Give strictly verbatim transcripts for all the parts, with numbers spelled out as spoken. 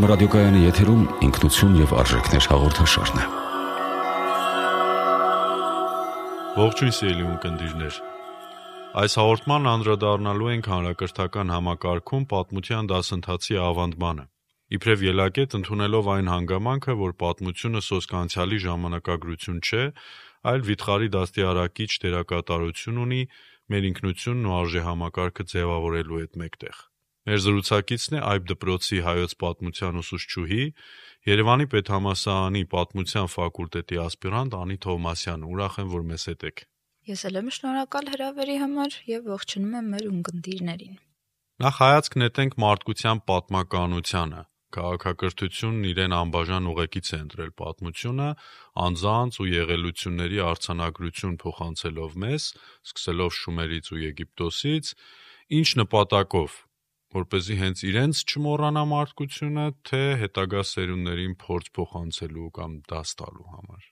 Երգորիա ռադիոկայանի եթերում ինքնություն եւ արժեքներ հաղորդաշարն է։ Ողջույն սիրելի ունկնդիրներ։ Այս հաղորդման անդրադառնալու ենք հանրակրթական համակարգում պատմության դասընթացի ավանդմանը։ Իբրև ելակետ ընդունելով այն հանգամանքը, որ պատմությունը սոսկանցիալի ժամանակագրություն չէ, այլ վիթխարի դաստիարակիչ դերակատարություն ունի մեր ինքնությունն ու արժեհամակարգը ձևավորելու հետ մեկտեղ։ Մեր զրուցակիցն է Այբ դպրոցի հայոց պատմության ուսուցչուհի, Երևանի պետհամալսարանի պատմության ֆակուլտետի ասպիրանտ Անի Թովմասյանը։ Ուրախ եմ, որ մեզ հետ եք։ Ես էլ եմ շնորհակալ հրավերի համար եւ ողջունում եմ մեր ունկնդիրներին։ Նախ հայացք նետենք մարդկության պատմականությանը։ Քաղաքակրթությունն իրեն անբաժան ուղեկից է ընտրել պատմությունը, անձանց ու եղելությունների արձանագրություն փոխանցելով մեզ, սկսելով Շումերից ու Եգիպտոսից, ինչ նպատակով, որպեսզի հենց իրենց չմոռանա մարդկությունը, թե հետագա սերունդներին փորձ փոխանցելու կամ դաս տալու համար։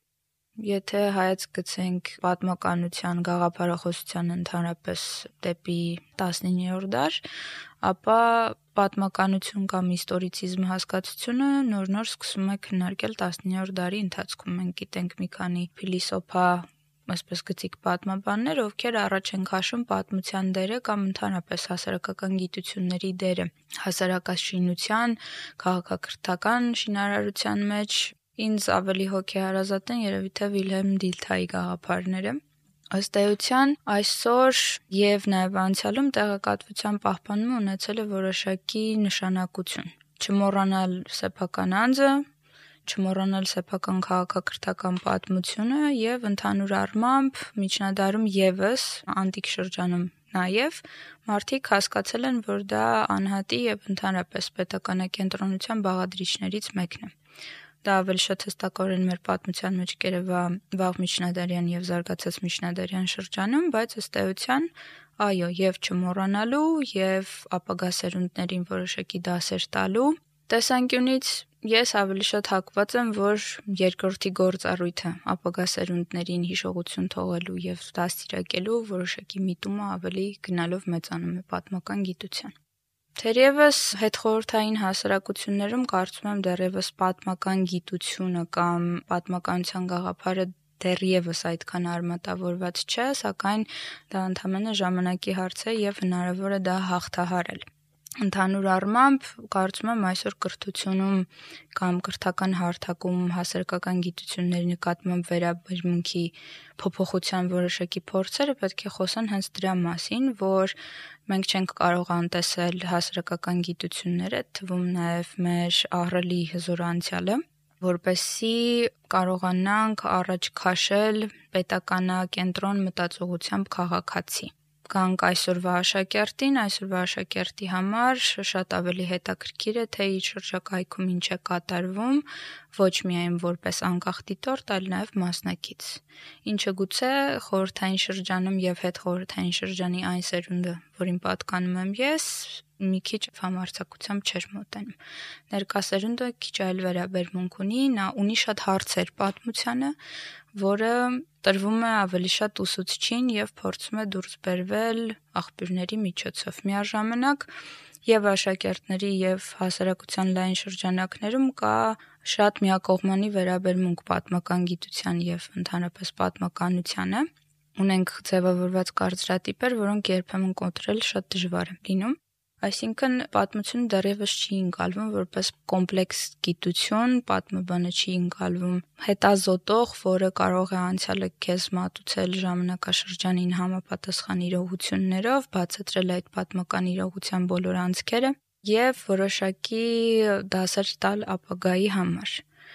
Եթե հայացք գցենք պատմականության գաղափարախոսության ընդհանրապես դեպի տասնիններորդ դար, ապա պատմականություն կամ իստորիցիզմ հասկացությունը նոր-նոր սկսում է քննարկել տասնիններորդ դարի ընթացքում։ Մենք գիտենք մի քանի փիլիսոփա, այսպես գծիկ պատմաբաններ, ովքեր առաջ են քաշում պատմության դերը կամ ընդհանրապես հասարակական գիտությունների դերը հասարակաշինության, քաղաքակրթական շինարարության մեջ։ Ինձ ավելի հոգեհարազատ են երևի թե Վիլհելմ Դիլթայի գաղափարները։ Ըստ էության այսօր եւ նաեւ անցյալում տեղեկատվության պահպանումը ունեցել է որոշակի նշանակություն։ Չմոռանալ սեփական անձը, չմոռանալ սեփական քաղաքակրթական պատմությունը եւ ընդհանուր առմամբ միջնադարում եւս անտիկ շրջանում նաեւ մարդիկ հասկացել են, որ դա անհատի եւ ընդհանրապես պետականակենտրոնության բաղադրիչներից մեկն է։ Դա ավելի շատ հստակորեն մեր պատմության մեջ կերևա վաղ միջնադարյան եւ զարգացած միջնադարյան շրջանում, բայց ըստ էության, այո, եւ չմոռանալու եւ ապագա սերունդներին որոշակի դասեր տալու տեսանկյունից ես ավելի շատ հակված եմ, որ երկրորդի գործառույթը ապագա սերունդներին հիշողություն թողելու եւ դաստիարակելու որոշակի միտումը ավելի գնալով մեծանում է պատմական գիտության։ Թերևս հետխորհրդային հասարակություններում կարծում եմ դեռևս պատմական գիտությունը կամ պատմականության գաղափարը դեռևս այդքան արմատավորված չէ, սակայն դա ընդհանրապես ժամանակի հարց է եւ հնարավոր է դա հաղթահարել։ Ընդհանուր առմամբ կարծում եմ այսօր կրթությունում կամ կրթական հարթակում հասարակական գիտությունների նկատմամբ վերաբերմունքի փոփոխության որոշակի փորձերը պետք է խոսան հենց դրա մասին, որ մենք չենք կարող անտեսել հասարակական գիտությունները, թվում նաև մեր ահռելի հզոր անցյալը, որպեսզի կարողանանք առաջ քաշել պետականակենտրոն մտածողությամբ քաղաքացի։ Գանք այսօրվա աշակերտին, այսօրվա աշակերտի համար շատ ավելի հետաքրքիր է, թե իր շրջակայքում ինչ է կատարվում, ոչ միայն որպես անկախ դիտորդ, այլ նաև մասնակից։ Ինչը գուցե խորհրդային շրջանում եւ հետխորհրդային շրջանի այն սերունդը, որին պատկանում եմ ես, մի քիչ համարձակությամբ չէր մոտենում։ Ներկա սերունդը քիչ այլ վերաբերմունք ունի, նա ունի շատ հարցեր պատմությանը, որը տրվում է ավելի շատ ուսուցչին եւ փորձում է դուրս բերվել աղբյուրների միջոցով։ Միաժամանակ եւ աշակերտների եւ հասարակության լայն շրջանակներում կա շատ միակողմանի վերաբերմունք պատմական գիտության եւ ընդհանրապես պատմականությանը։ Ունենք ձևավորված կարծրատիպեր, որոնք երբեմն կոտրել շատ դժվար է լինում։ Այսինքն պատմությունը դեռևս չի ընկալվում որպես կոմպլեքս գիտություն, պատմաբանը չի ընկալվում հետազոտող, որը կարող է անցյալը քեզ մատուցել ժամանակաշրջանին համապատասխան իրողություններով, բացատրել այդ պատմական իրողության բոլոր անցքերը եւ որոշակի դասեր տալ ապագայի համար։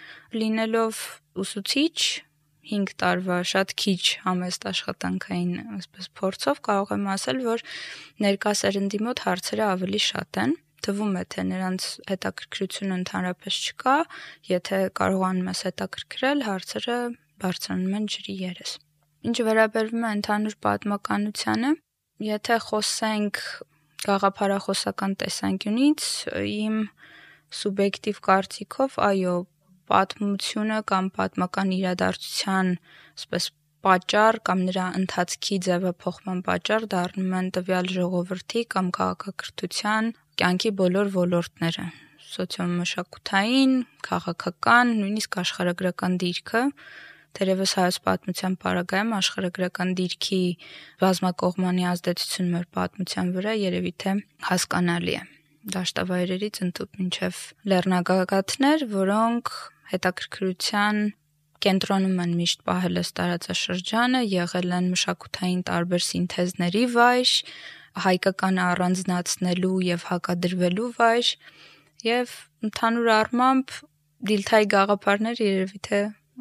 Լինելով ուսուցիչ հինգ տարվա շատ քիչ համեստ աշխատանքային այսպես փորձով կարող եմ ասել, որ ներկա սերնդի մոտ հարցերը ավելի շատ են։ Թվում է, թե նրանց հետաքրքրությունը ընդհանրապես չկա, եթե կարողանում ես հետաքրքրել, հարցերը բարձրանում են ջրի երես։ Ինչ վերաբերվում է ընդհանուր պատմականությանը, եթե խոսենք գաղափարախոսական տեսանկյունից, իմ սուբյեկտիվ կարծիքով, այո, պատմությունը կամ պատմական իրադարձության, այսպես պատճառ կամ նրա ընթացքի ձևափոխման պատճառ դառնում են տվյալ ժողովրդի կամ քաղաքակրթության կյանքի բոլոր ոլորտները։ սոցիոմշակութային, քաղաքական, նույնիսկ աշխարհագրական դիրքը, թերևս հայոց պատմության պարագայում աշխարհագրական դիրքի բազմակողմանի ազդեցություն մեր պատմության վրա երևի թե հասկանալի է։ Դաշտավայրերից ընդհուպ մինչև լեռնագագաթներ, որոնք հետաքրքրության կենտրոնում են միշտ պահել այս տարածաշրջանը, եղել են մշակութային տարբեր սինթեզների վայր, հայկականը առանձնացնելու եւ հակադրվելու վայր, եւ ընդհանուր առմամբ Դիլթայի գաղափարները երևի թե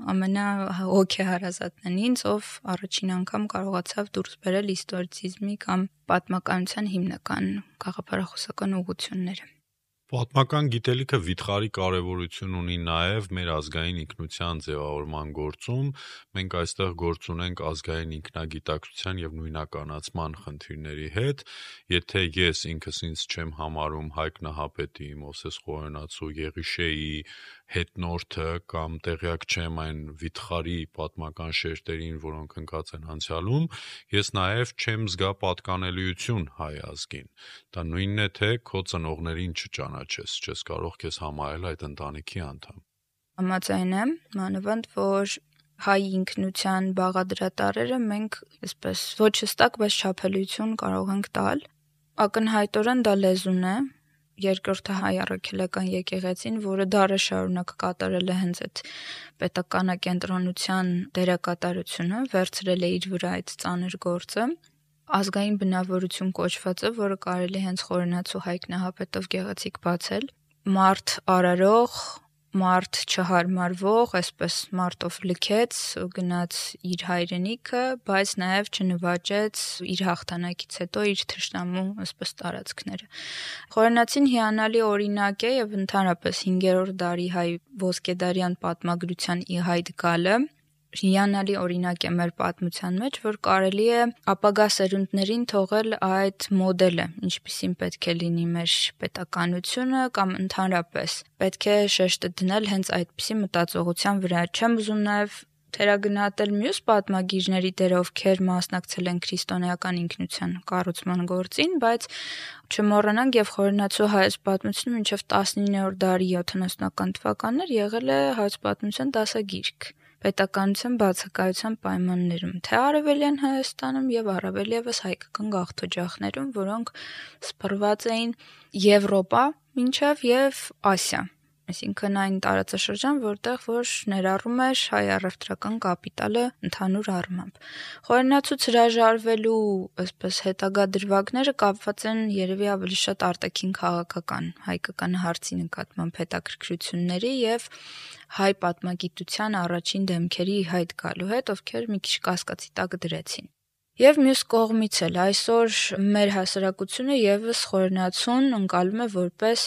ամենահոգեհարազատն են ինձ, ով առաջին անգամ կարողացավ դուրս բերել հիստորիցիզմի կամ պատմականության հիմնական գաղափարախոսական ուղղությունները։ Պատմական գիտելիքը վիթխարի կարևորություն ունի նաև մեր ազգային ինքնության ձևավորման գործում։ Մենք այստեղ գործ ունենք ազգային ինքնագիտակցության եւ նույնականացման խնդիրների հետ։ Եթե ես ինքս ինձ չեմ համարում Հայկ Նահապետի, Մովսես Խոհանոցու, Եղիշեի հետնորդը կամ տեղյակ չեմ այն վիթխարի պատմական շերտերին, որոնք ընկած են անցյալում, ես նաև չեմ զգա պատկանելիություն հայ ազգին։ Դա նույնն է, թե քո ծնողներին չճանաչես, չես կարող քեզ համարել այդ ընտանիքի անդամ։ Համաձայն եմ, մանավանդ որ հայ ինքնության բաղադրատարերը մենք այսպես ոչ հստակ, բայց չափելիություն կարող ենք տալ։ Ակնհայտորեն դա լեզուն է, երկրորդը հայ առաքելական եկեղեցին, որը դարեր շարունակ կատարել է հենց այդ պետականակենտրոնության դերակատարությունը, վերցրել է իր վրա այդ ծանր գործը, ազգային բնավորություն կոչվածը, որը կարելի հենց Խոհանոցու Հայկ Նահապետով գեղեցիկ բացել, մարդ արարող, մարդ չհարմարվող, այսպես մարտով լքեց, գնաց իր հայրենիքը, բայց նաև չնվաճեց իր հաղթանակից հետո իր թշնամու այսպես տարածքները։ Խոհանոցին հիանալի օրինակ է եւ ընդհանրապես հինգերորդ դարի հայ ոսկեդարյան պատմագրության ի հայտ գալը հիանալի օրինակ է մեր պատմության մեջ, որ կարելի է ապագա սերունդներին թողել այդ մոդելը, ինչպիսին պետք է լինի մեր պետականությունը կամ ընդհանրապես պետք է շեշտը դնել հենց այդպիսի մտածողության վրա։ Չեմ ուզում նաև թերագնահատել մյուս պատմագիրների դերը, ովքեր մասնակցել են քրիստոնեական ինքնության կառուցման գործին, բայց չմոռանանք եւ Խոհանոցու հայոց պատմությունը մինչեւ տասնիններորդ դարի յոթանասունական թվականներ եղել է հայոց պատմության դասագիրք պետականության բացակայության պայմաններում, թե Արևելյան Հայաստանում եւ առավել եւս հայկական գաղթօջախներում, որոնք սփռված էին Եվրոպա մինչեւ եւ Ասիա, այսինքն այն տարածաշրջան, որտեղ որ ներառում էր հայ առևտրական կապիտալը ընդհանուր առմամբ։ Խոհանոցուց հրաժարվելու այսպես հետագա դրվագները կապված են երևի ավելի շատ արտաքին քաղաքական, հայկական հարցի նկատմամբ հետաքրքրությունների եւ հայ պատմագիտության առաջին դեմքերի հայտ գալու հետ, ովքեր մի քիչ կասկածի տակ դրեցին։ Եվ մյուս կողմից էլ այսօր մեր հասարակությունը եւս Խոհանոցուն ընկալում է որպես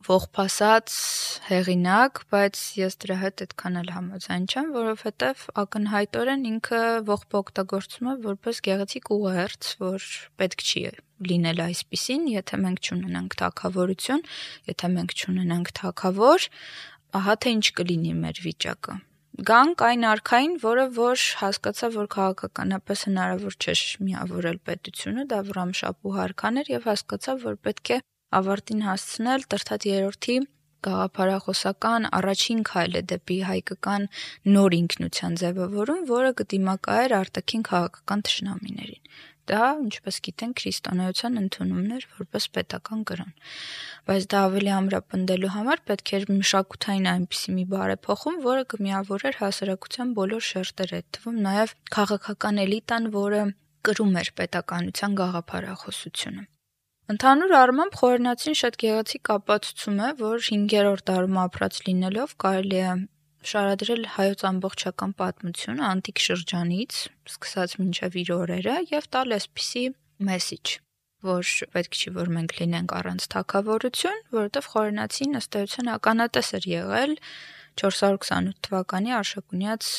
ողբասած հեղինակ, բայց ես դրա հետ այդքան էլ համաձայն չեմ, որովհետև ակնհայտորեն ինքը ողբը օգտագործում է որպես գեղեցիկ ուղերձ, որ պետք չի լինել այսպիսին, եթե մենք չունենանք թագավորություն, եթե մենք չունենանք թագավոր, ահա թե ինչ կլինի մեր վիճակը։ Գանք այն արքային, որը որ հասկացա, որ քաղաքականապես հնարավոր չէ միավորել պետությունը, դա Վռամշապուհ արքան էր եւ հասկացա, որ պետք է ավարտին հասցնել Տրթատ երրորդի գաղափարախոսական առաջին քայլը դեպի հայկական նոր ինքնության ձևավորում, որը կդիմակայեր արտաքին քաղաքական թշնամիներին։ Դա, ինչպես գիտենք, քրիստոնեության ընդունումն էր որպես պետական կրոն։ Բայց դա ավելի ամրապնդելու համար պետք էր մշակութային այնպիսի մի բարեփոխում, որը կմիավորեր հասարակության բոլոր շերտերը, այդ թվում նաև քաղաքական էլիտան, որը կրում էր պետականության գաղափարախոսությունը։ Ընդհանուր առմամբ Խոհանոցին շատ գեղեցիկ ապացուցում է, որ հինգերորդ դարում ապրած լինելով կարելի է շարադրել հայոց ամբողջական պատմությունը անտիկ շրջանից, սկսած մինչև իր օրերը եւ տալ այսպիսի մեսիջ, որ պետք չի որ մենք լինենք առանց թագավորություն, որովհետեւ Խոհանոցին ըստ էության ականատես էր եղել չորս հարյուր քսանութ թվականի Արշակունյաց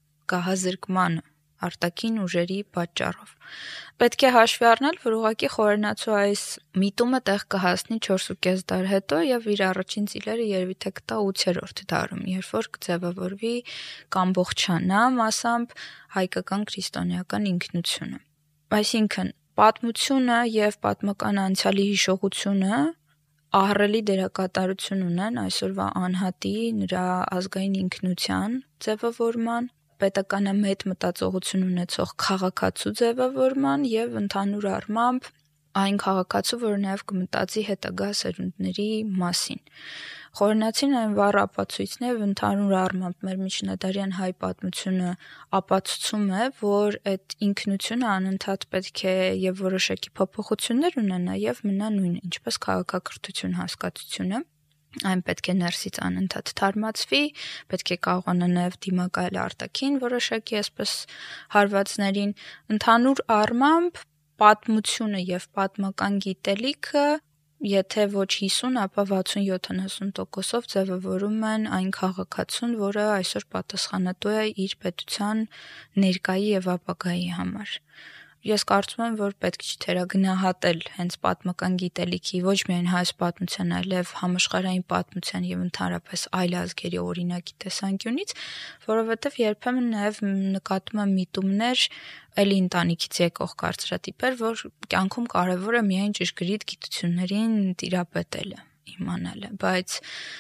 գահազրկման արտաքին ուժերի պատճառով։ Պետք է հաշվի առնել, որ ուղղակի Խոհանոցու այս միտումը տեղ կհասնի չորսուկես դար հետո եւ իր առաջին ծիլերը երևի թե կտա ութերորդ դարում, երբ որ կձևավորվի կամբողջանա մասամբ հայկական քրիստոնեական ինքնությունը։ Այսինքն պատմությունը եւ պատմական անցյալի հիշողությունը ահռելի դերակատարություն ունեն այսօրվա անհատի, նրա ազգային ինքնության ձևավորման, պետականամետ մտածողություն ունեցող քաղաքացու ձևավորման եւ ընդհանուր առմամբ այն քաղաքացու, որը նաեւ կմտածի հետագա սերունդների մասին։ Խորենացին այն վառ ապացույցն է, եւ ընդհանուր առմամբ մեր միջնադարյան հայ պատմությունը ապացուցում է, որ այդ ինքնությունը անընդհատ պետք է եւ որոշակի փոփոխություններ ունենա եւ մնա նույնը, ինչպես քաղաքակրթություն հասկացությունը։ Այն պետք է ներսից անընդհատ թարմացվի, պետք է կարողանա նաև դիմակայել արտաքին որոշակի այսպես հարվածներին, ընդհանուր առմամբ պատմությունը եւ պատմական գիտելիքը, եթե ոչ հիսուն, ապա վաթսուն-յոթանասուն տոկոսով ձևավորում են այն քաղաքացուն, որը այսօր պատասխանատու է իր պետության ներկայի եւ ապագայի համար։ Ես կարծում եմ, որ պետք չի թերագնահատել հենց պատմական գիտելիքի ոչ միայն հայ պատմության, այլև համաշխարհային պատմության եւ ընդհանրապես այլ ազգերի օրինակի տեսանկյունից, որովհետեւ երբեմն նաեւ նկատում եմ միտումներ էլի ընտանիքից եկող կարծրատիպեր, որ կյանքում կարևոր է միայն ճշգրիտ գիտություններին տիրապետելը, իմանալը, բայց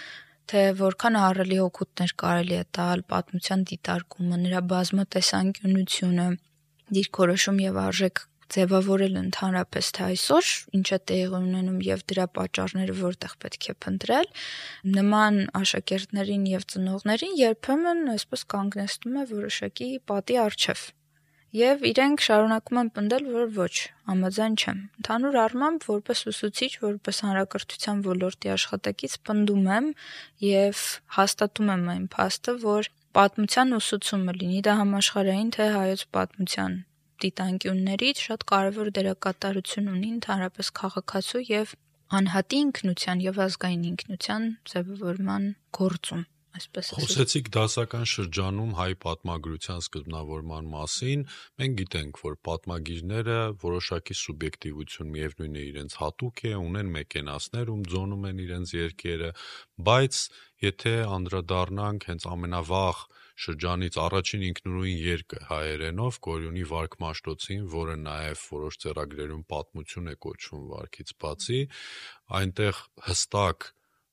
թե որքան ահռելի օգուտներ կարելի է տալ պատմության դիտարկումը, նրա բազմատեսանկյունությունը, դիրքորոշում եւ արժեք ձևավորել ընդհանրապես թե այսօր ինչ է տեղի ունենում եւ դրա պատճառները որտեղ պետք է փնտրել, նման աշակերտներին եւ ծնողներին երբեմն այսպես կանգնեցնում է որոշակի պատի առջև։ Եվ իրենք շարունակում են պնդել, որ ոչ, համաձայն չեմ։ Ընդհանուր առմամբ որպես ուսուցիչ, որպես հանրակրթության ոլորտի աշխատակից պնդում եմ եւ հաստատում եմ այն փաստը, որ պատմության ուսուցումը լինի դա համաշխարհային թե հայոց պատմության դիտանկյուններից շատ կարևոր դերակատարություն ունի ընդհանրապես քաղաքացու եւ անհատի ինքնության եւ ազգային ինքնության ձևավորման գործում, այսպես ասած։ Խոսեցիք դասական շրջանում հայ պատմագրության սկզբնավորման մասին, մենք գիտենք, որ պատմագիրները որոշակի սուբյեկտիվություն միևնույն է իրենց հատուկ է, ունեն մեկենասներ, ում ձոնում են իրենց երկերը, բայց եթե անդրադառնանք հենց ամենավաղ շրջանից առաջին ինքնուրույն երկը հայերենով Գորյունի Վարք Մաշտոցին, որը նաև որոշ ձեռագրերում պատմություն է կոչվում վարքից բացի, այնտեղ հստակ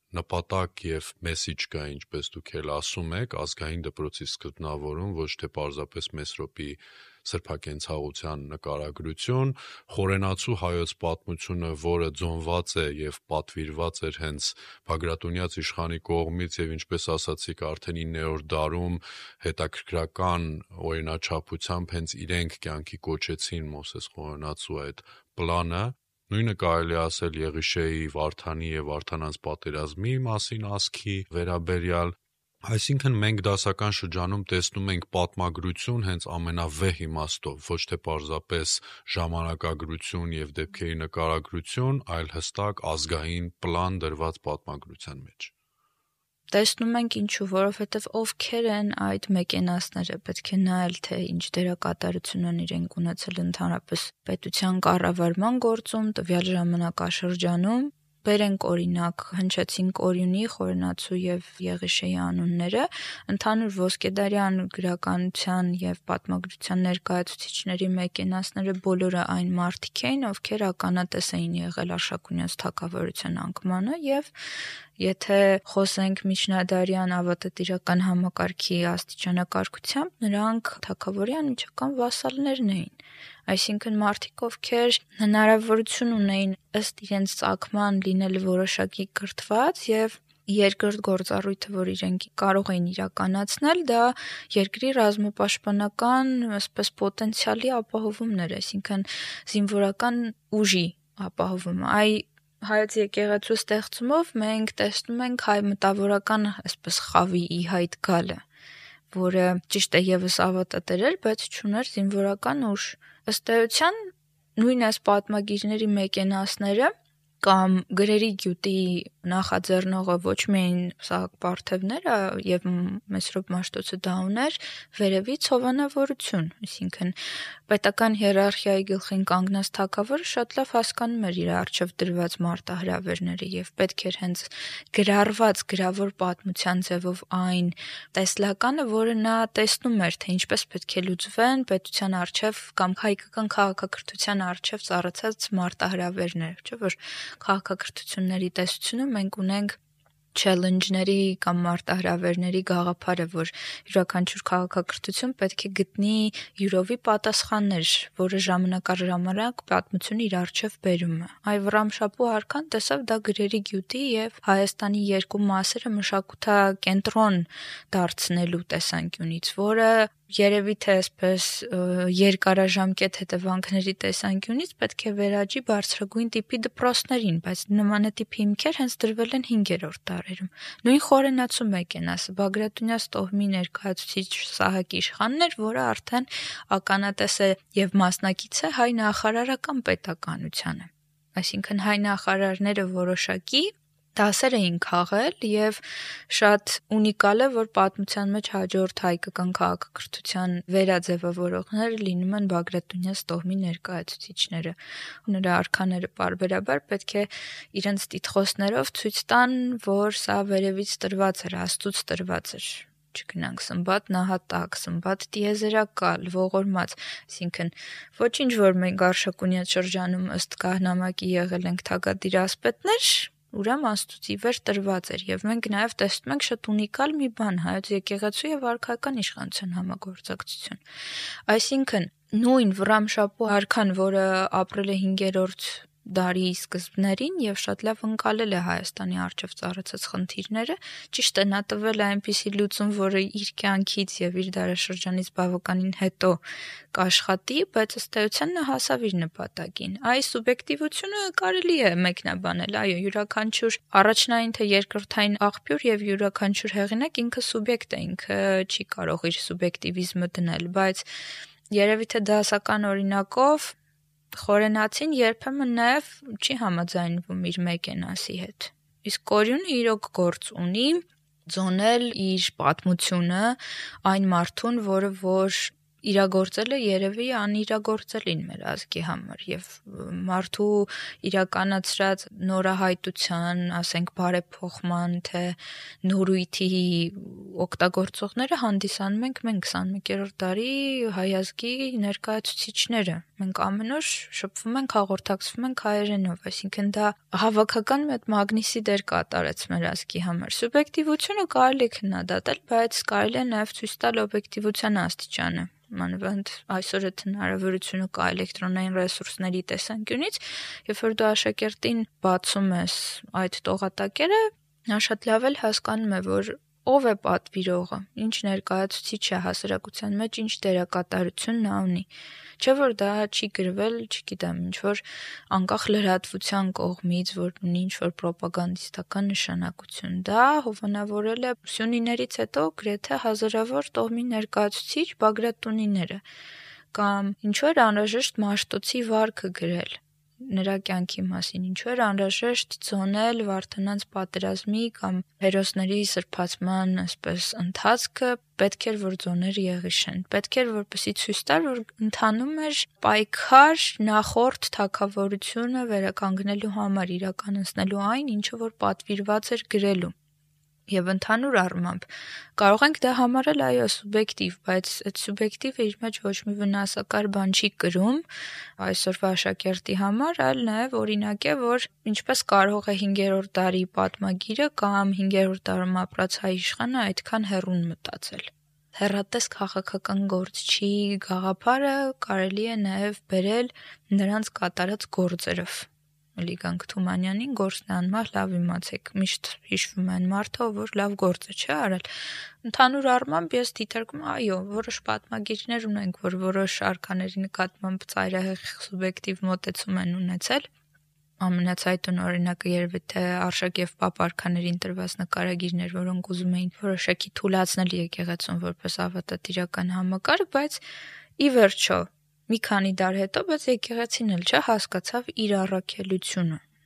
նպատակ եւ մեսիջ կա, ինչպես դուք էլ ասում եք, ազգային դպրոցի սկզբնավորում, ոչ թե պարզապես Մեսրոպի սրբակենցաղության նկարագրություն, խորենացու հայոց պատմությունը, որը ձոնված է եւ պատվիրված էր հենց Բագրատունյաց իշխանի կողմից եւ ինչպես ասացիք արդեն իններորդ դարում հետաքրքրական օրինաչափությամբ հենց իրենք կյանքի կոչեցին Մովսես Խորենացու այդ պլանը, նույնը կարելի ասել Եղիշեի, Վարդանի եւ Վարդանանց պատերազմի մասին ասքի վերաբերյալ։ Այսինքն մենք դասական շրջանում տեսնում ենք պատմագրություն հենց ամենավեհ իմաստով, ոչ թե պարզապես ժամանակագրություն եւ դեպքերի նկարագրություն, այլ հստակ ազգային պլան դրված պատմագրության մեջ։ Տեսնում ենք ինչու, որովհետև ովքեր են այդ մեկենասները, պետք է նայել, թե ինչ դերակատարություն են իրենք ունեցել ընդհանրապես պետության կառավարման գործում, տվյալ ժամանակաշրջանում։ Բերենք օրինակ, հնչեցին Գորյունի, Խորենացու եւ Եղիշեի անունները, ընդհանուր ոսկեդարյան գրականության եւ պատմագրության ներկայացուցիչների մեկենասները բոլորը այն մարդիկ էին, ովքեր ականատես էին եղել Արշակունյաց թագավորության անկմանը եւ եթե խոսենք միջնադարյան ավատատիրական համակարգի աստիճանակարգությամբ, նրանք թագավորի անմիջական վասալներն էին։ Այսինքն մարդիկ, ովքեր հնարավորություն ունեին ըստ իրենց ծագման լինել որոշակի կրթված եւ երկրորդ գործառույթը, որ իրենք կարող էին իրականացնել, դա երկրի ռազմապաշտպանական, այսպես պոտենցիալի ապահովումներ, այսինքն զինվորական ուժի ապահովումը։ Այ հայոց եկեղեցու ստեղծումով մենք տեսնում ենք հայ մտավորական այսպես խավի ի հայտ գալը, որը ճիշտ է եւս ավատատեր էր, բայց չուներ զինվորական ուժ։ Ըստ էության նույն այս պատմագիրների մեկենասները կամ գրերի գյուտի նախաձեռնողը ոչ միայն Սահակ Պարթևները եւ Մեսրոպ Մաշտոցը դա ուներ, վերևից հովանավորություն, այսինքն պետական հիերարխիայի գլխին կանգնած թագավորը շատ լավ հասկանում էր իր առջև դրված մարտահրավերները եւ պետք էր հենց գրառված գրավոր պատմության ձևով այն տեսլականը, որը նա տեսնում էր, թե ինչպես պետք է լուծվեն պետության առջև կամ հայկական քաղաքակրթության առջև ծառացած մարտահրավերներ, չէ՞ որ քաղաքակրթությունների տեսությունում մենք ունենք challenge-ների կամ մարտահրավերների գաղափարը, որ յուրաքանչյուր քաղաքակրթություն պետք է գտնի յուրովի պատասխաններ, որը ժամանակ առ ժամանակ պատմությունը իր առջև բերում է։ Այ Վռամշապուհ արքան տեսավ դա գրերի գյուտի եւ Հայաստանի երկու մասերը մշակութակենտրոն դարձնելու տեսանկյունից, որը երևի թե այսպես երկարաժամկետ հետևանքների տեսանկյունից պետք է վերաճի բարձրագույն տիպի դպրոցներին, բայց նմանատիպ հիմքեր հենց դրվել են հինգերորդ դարերում։ Նույն խորենացու Մեկենասը Բագրատունյաց տոհմի ներկայացուցիչ Սահակ Իշխանն էր, որը արդեն ականատես է եւ մասնակից է հայ նախարարական պետականությանը։ Այսինքն հայ նախարարները որոշակի դասեր էին քաղել եւ շատ ունիկալ է, որ պատմության մեջ հաջորդ հայկական քաղաքակրթության վերաձևավորողները լինում են Բագրատունյաց տոհմի ներկայացուցիչները։ Ու նրա արքաները պարբերաբար պետք է իրենց տիտղոսներով ցույց տան, որ սա վերևից տրված էր, Աստծուց տրված էր։ Չգնանք Սմբատ նահատակ, Սմբատ տիեզերակալ, ողորմած, այսինքն ոչինչ, որ մենք Արշակունյաց շրջանում ըստ կահնամակի եղել ենք թագադիր ասպետներ, ուրեմն Աստծուց ի վեր տրված էր եւ մենք նաեւ տեսնում ենք շատ ունիկալ մի բան հայոց եկեղեցու եւ արքայական իշխանության համագործակցություն։ Այսինքն նույն Վռամշապուհ արքան, որը ապրել է հինգերորդ դարի սկզբներին եւ շատ լավ ընկալել է Հայաստանի առջև ծառացած խնդիրները, ճիշտ է նա տվել է այնպիսի լուծում, որը իր կյանքից եւ իր դարաշրջանից բավականին հետո կաշխատի, բայց ըստ էության նա հասավ իր նպատակին։ Այս սուբյեկտիվությունը կարելի է մեկնաբանել, այո, յուրաքանչյուր առաջնային թե երկրորդային աղբյուր եւ յուրաքանչյուր հեղինակ ինքը սուբյեկտ է, ինքը չի կարող իր սուբյեկտիվիզմը դնել, բայց երևի թե դասական օրինակով Խորենացին երբեմն նաև չի համաձայնվում իր Մեկենասի հետ։ Իսկ Կորյունը իրոք գործ ունի ձոնել իր պատմությունը այն մարդուն, որը որ իրագործել է երևի անիրագործելին մեր ազգի համար եւ մարդու իրականացրած նորահայտության, ասենք բարեփոխման թե նորույթի օգտագործողները հանդիսանում ենք մենք քսանմեկերորդ դարի հայ ազգի ներկայացուցիչները։ Մենք ամեն օր շփվում ենք, հաղորդակցվում ենք հայերենով, այսինքն դա հավաքական մեծ մագնիսի դեր կատարեց մեր ազգի համար։ Սուբյեկտիվությունը կարելի է քննադատել, բայց կարելի է նաև ցույց տալ օբյեկտիվության աստիճանը։ Մանավանդ այսօր այդ հնարավորությունը կա էլեկտրոնային ռեսուրսների տեսանկյունից, երբ որ դու աշակերտին բացում ես այդ տողատակերը, նա շատ լավ էլ հասկանում է, որ ով է պատվիրողը, ինչ ներկայացուցիչ է հասարակության մեջ, ինչ դերակատարություն նա ունի։ Չէ՞ որ դա չի գրվել, չգիտեմ, ինչ որ անկախ լրատվության կողմից, որ ունի ինչ որ ռոպագանդիստական նշանակություն։ Դա հովանավորել է Սյունիներից հետո գրեթե հազարավոր տոհմի ներկայացուցիչ Բագրատունիները, կամ ինչու էր անհրաժեշտ Մաշտոցի վարքը գրել նրա կյանքի մասին, ինչու էր անհրաժեշտ ձոնել Վարդանանց պատերազմի կամ հերոսների սրբացման այսպես ընթացքը, պետք էր որ ձոներ Եղիշեն, պետք էր որպեսզի ցույց տար, որ ընթանում էր պայքար նախորդ թագավորությունը վերականգնելու համար, իրականացնելու այն, ինչը որ պատվիրված էր գրելու։ Եվ ընդհանուր առմամբ կարող ենք դա համարել այո սուբյեկտիվ, բայց այդ սուբյեկտիվը իր մեջ ոչ մի վնասակար բան չի կրում այսօրվա աշակերտի համար, այլ նաև օրինակ է, որ ինչպես կարող է հինգերորդ դարի պատմագիրը կամ հինգերորդ դարում ապրած հայ իշխանը այդքան հեռուն մտածել։ Հեռատես քաղաքական գործչի գաղափարը կարելի է նաև բերել նրանց կատարած գործերով։ Լիգանք Թումանյանին գործն անմահ լավ իմացեք, միշտ հիշվում են մարդը, որ լավ գործ է չէ արել։ Ընդհանուր առմամբ ես դիտարկում այո, որոշ պատմագիրներ ունենք, որ որոշ արքաների նկատմամբ ծայրահեղ սուբյեկտիվ մոտեցում են ունեցել։ Ամենացայտուն օրինակը երևի թե Արշակ եւ Պապ արքաներին տրված նկարագիրներ, որոնք ուզում էին որոշակի թուլացնել եկեղեցուն որպես ավատատիրական համակարգ, բայց ի վերջո մի քանի դար հետո, բայց եկեղեցին էլ չէ հասկացավ իր առաքելությունը։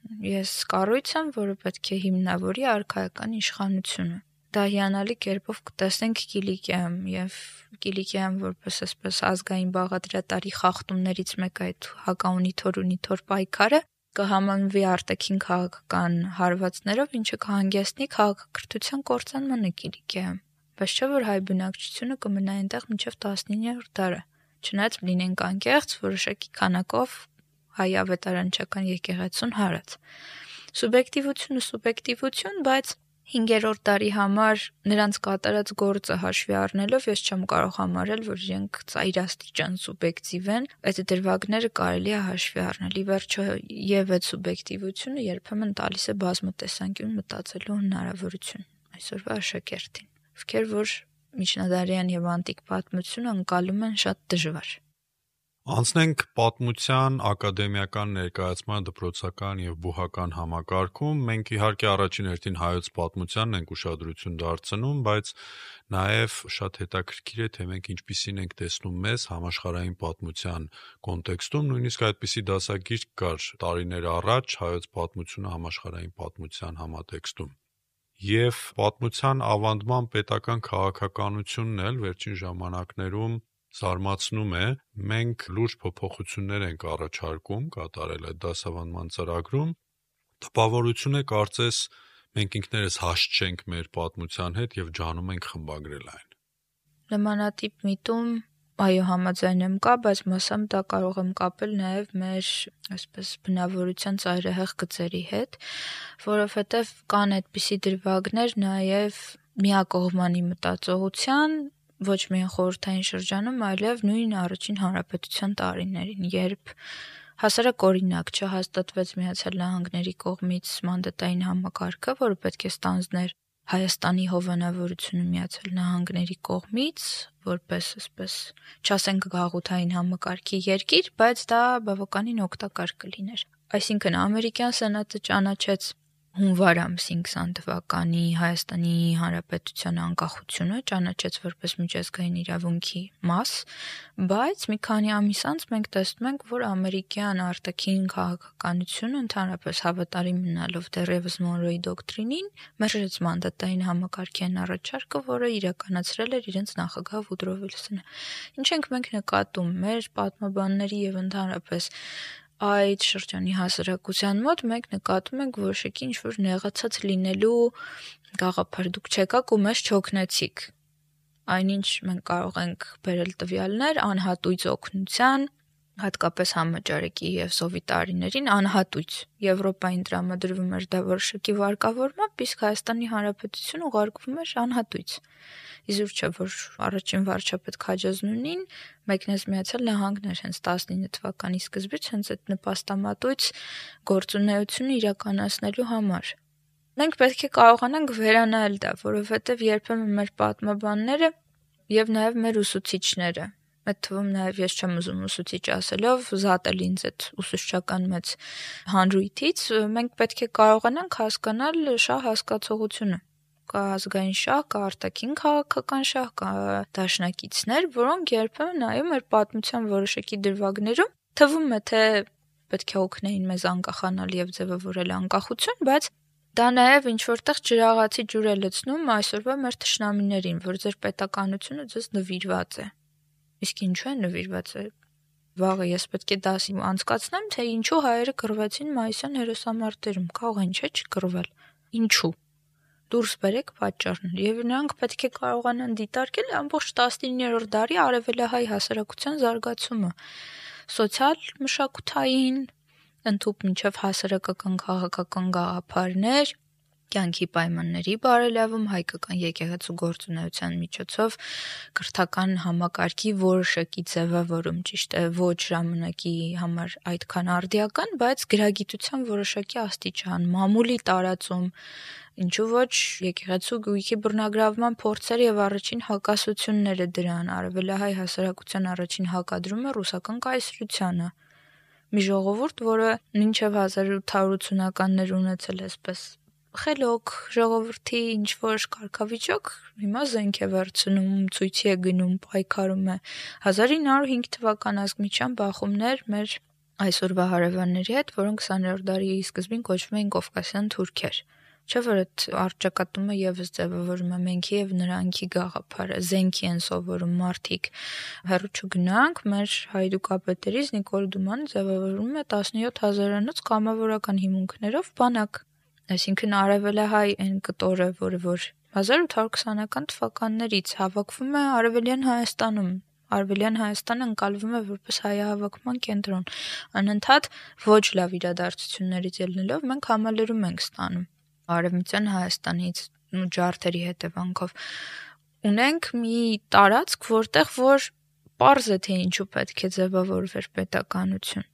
ես կառույց եմ, որը պետք է հիմնավորի արքայական իշխանությունը։ Դա հիանալի կերպով կտեսնենք Կիլիկիայում եւ Կիլիկիայում որպես այսպես ազգային բաղադրատարի խախտումներից մեկը այդ հակաունի թորունի թոր պայքարը կհամանվի արտաքին քաղաքական հարվածներով, ինչը կհանգեցնի քաղաքակրթության կործանմանը Կիլիկիայում։ Բայց չէ որ հայ բնակչությունը կմնա այնտեղ մինչև տասնիններորդ դարը, չնայած լինենք անկեղծ, որոշակի քանակով հայ ավետարանչական եկեղեցուն հարած։ Սուբյեկտիվությունը սուբյեկտիվություն, բայց հինգերորդ դարի համար նրանց կատարած գործը հաշվի առնելով ես չեմ կարող համարել, որ իրենք ծայրաստիճան սուբյեկտիվ են, այդ դրվագները կարելի է հաշվի առնել։ Ի վերջո եւ այդ սուբյեկտիվությունը երբեմն տալիս է բազմատեսանկյուն մտածելու հնարավորություն այսօրվա աշակերտին, ովքեր որ միջնադարյան եւ անտիկ պատմությունը ընկալում են շատ դժվար։ Անցնենք պատմության ակադեմիական ներկայացման դպրոցական եւ բուհական համակարգում։ Մենք իհարկե առաջին հերթին հայոց պատմությանն ենք ուշադրություն դարձնում, բայց նաեւ շատ հետաքրքիր է, թե մենք ինչպիսին ենք տեսնում մեզ համաշխարհային պատմության կոնտեքստում, նույնիսկ այդպիսի դասագիր կար տարիներ առաջ հայոց պատմությունը համաշխարհային պատմության համատեքստում։ Եվ պատմության ավանդման պետական քաղաքականությունն էլ վերջին ժամանակներում զարմացնում է, մենք լուրջ փոփոխություններ ենք առաջարկում կատարել այդ դասավանդման ծրագրում, տպավորություն է կարծես մենք ինքներս հաշտ չենք մեր պատմության հետ եւ ջանում ենք խմբագրել այն։ Նմանատիպ միտում այո համաձայն եմ կա, բայց մասամբ դա կարող եմ կապել նաեւ մեր այսպես բնավորության ծայրահեղ գծերի հետ, որովհետեւ կան այդպիսի դրվագներ նաեւ միակողմանի մտածողության ոչ միայն խորհրդային շրջանում, այլև նույն առաջին հանրապետության տարիներին, երբ հասարակ օրինակ չհաստատվեց Միացյալ Նահանգների կողմից մանդատային համակարգը, որը պետք է ստանձներ Հայաստանի հովանավորությունը Միացյալ Նահանգների կողմից, որպես այսպես չասենք գաղութային համակարգի երկիր, բայց դա բավականին օգտակար կլիներ։ Այսինքն ամերիկյան սենատը ճանաչեց հունվար ամսին քսան թվականի Հայաստանի Հանրապետության անկախությունը, ճանաչեց որպես միջազգային իրավունքի մաս, բայց մի քանի ամիս անց մենք տեսնում ենք, որ ամերիկյան արտաքին քաղաքականությունը ընդհանրապես հավատարիմ մնալով դեռևս Մոնրոյի դոկտրինին, մերժեց մանդատային համակարգի այն առաջարկը, որը իրականացրել էր իրենց նախագահ Վուդրո Վիլսոնը։ Ինչ ենք մենք նկատում մեր պատմաբանների եւ ընդհանրապես այդ շրջանի հասարակության մոտ մենք նկատում ենք որոշակի ինչ-որ նեղացած լինելու գաղափար, դուք չեկաք ու մեզ չօգնեցիք։ Այնինչ մենք կարող ենք բերել տվյալներ անհատույց օգնության, հատկապես համաճարակի եւ սովետի տարիներին անհատույց։ Եվրոպային տրամադրվում էր դա որոշակի վարկավորմամբ, իսկ Հայաստանի Հանրապետությունը ուղարկվում էր անհատույց։ Իզուր չէ, որ առաջին վարչապետ Քաջազնունին մեկնեց Միացյալ Նահանգներ հենց տասնինը թվականի սկզբից հենց այդ նպաստամատույց գործունեությունը իրականացնելու համար։ Մենք պետք է կարողանանք վերանայել դա, որովհետև երբեմն մեր պատմաբանները եւ նաեւ մեր ուսուցիչները, այդ թվում նաեւ ես չեմ ուզում ուսուցիչ ասելով զատել ինձ այդ ուսուցչական մեծ հանրույթից, մենք պետք է կարողանանք հասկանալ շահ հասկացողությունը։ Կա ազգային շահ, կա արտաքին քաղաքական շահ, կա դաշնակիցներ, որոնք երբեմն նայում էր պատմության որոշակի դրվագներում, թվում է թե պետք է օգնեին մեզ անկախանալ եւ ձևավորել անկախություն, բայց դա նաեւ ինչ որտեղ ջրաղացի ջուր է լցնում այսօրվա մեր թշնամիներին, որ ձեր պետականությունը ձեզ նվիրված է։ Իսկ ինչու է նվիրված է։ Վաղը ես պետք է դասի անցկացնեմ, թե ինչու հայերը կռվեցին մայիսյան հերոսամարտերում, կարող են չէ՞ չկռվել։ Ինչու։ Դուրս բերեք պատճառն եւ նրանք պետք է կարողանան դիտարկել ամբողջ տասնիններորդ դարի արևելահայ հասարակության զարգացումը սոցիալ մշակութային ընդհուպ մինչև հասարակական քաղաքական գաղափարներ, կյանքի պայմանների բարելավում, հայկական եկեղեցու գործունեության միջոցով կրթական համակարգի որոշակի ձևավորում, ճիշտ է, ոչ ժամանակի համար այդքան արդիական, բայց գրագիտության որոշակի աստիճան, մամուլի տարածում, ինչու ոչ եկեղեցու գույքի բռնագրավման փորձեր եւ առաջին հակասությունները դրան, արևելահայ հասարակության առաջին հակադրումը ռուսական կայսրությանը։ Մի ժողովուրդ, որը մինչև հազար ութ հարյուր ութսունականներ ունեցել է այսպես խելոք ժողովրդի ինչ որ կարգավիճակ, հիմա զենք է վերցնում, ցույցի է գնում, պայքարում է։ հազար ինը հարյուր հինգ թվական ազգմիջյան բախումներ մեր այսօրվա հարևանների հետ, որոնք քսաներորդ դարի սկզբին կոչվում էին կովկասյան թուրքեր։ Չէ՞ որ այդ առճակատումը եւս ձևավորում է menki եւ նրանքի գաղափարը, զենքի են սովորում մարդիկ։ Հեռու չգնանք, մեր հայդուկապետերից Նիկոլ Դումանը ձևավորում է տասնյոթ հազարանոց կամավորական հիմունքներով բանակ։ Այսինքն արևելահայ այն կտորը, որը որ հազար ութ հարյուր քսանական թվականներից հավաքվում է Արևելյան Հայաստանում։ Արևելյան Հայաստանը ընկալվում է որպես հայահավաքման կենտրոն։ Անընդհատ ոչ լավ իրադարձություններից ելնելով մենք համալրում ենք ստանում Արևմտյան Հայաստանից ու ջարդերի հետևանքով։ Ունենք մի տարածք, որտեղ որ պարզ է թե ինչու պետք է ձևավորվեր պետականություն։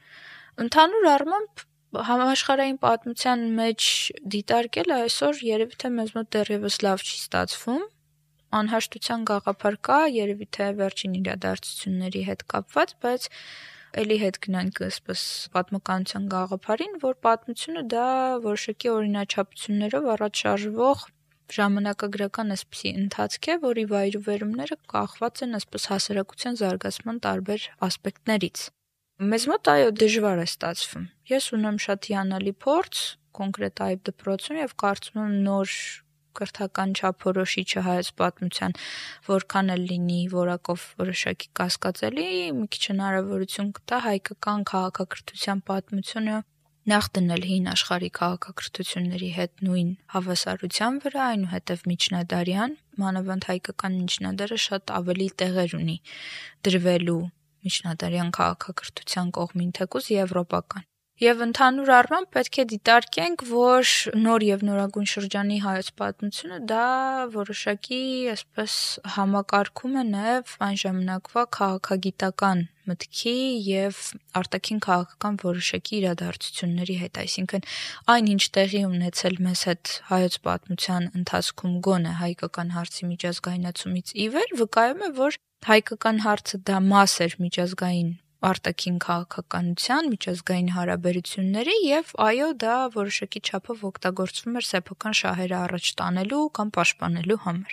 Ընդհանուր առմամբ համաշխարհային պատմության մեջ դիտարկելը այսօր երևի թե մեզ մոտ դեռևս լավ չի ստացվում։ Անհաշտության գաղափար կա, երևի թե վերջին իրադարձությունների հետ կապված, բայց էլի հետ գնանք այսպես պատմականության գաղափարին, որ պատմությունը դա որոշակի օրինաչափություններով առաջ շարժվող ժամանակագրական այսպիսի ընթացք է, որի վայրուվերումները կախված են այսպես հասարակության զարգացման տարբեր ասպեկտներից։ Մեզ մոտ այո դժվար է ստացվում։ Ես ունեմ շատ հիանալի փորձ կոնկրետ այդ դպրոցում եւ կարծում եմ նոր կրթական չափորոշիչը հայոց պատմության որքան էլ լինի որակով որոշակի կասկածելի, մի քիչ հնարավորություն կտա հայկական քաղաքակրթության պատմությունը նախ դնել հին աշխարհի քաղաքակրթությունների հետ նույն հավասարության վրա, այնուհետև միջնադարյան, մանավանդ հայկական միջնադարը շատ ավելի տեղեր ունի դրվելու միջնադարյան քաղաքակրթության կողմին թեկուզ եվրոպական։ Եվ ընդհանուր առմամբ պետք է դիտարկենք, որ նոր եւ նորագույն շրջանի հայոց պատմությունը դա որոշակի այսպես համակարգում է նաեւ այն ժամանակվա քաղաքագիտական մտքի եւ արտաքին քաղաքական որոշակի իրադարձությունների հետ, այսինքն այն ինչ տեղի ունեցել մեզ հետ հայոց պատմության ընթացքում գոնե հայկական հարցի միջազգայնացումից ի վեր վկայում է, որ հայկական հարցը դա մաս էր միջազգային արտաքին քաղաքականության, միջազգային հարաբերությունների եւ այո դա որոշակի չափով օգտագործվում էր սեփական շահերը առաջ տանելու կամ պաշտպանելու համար։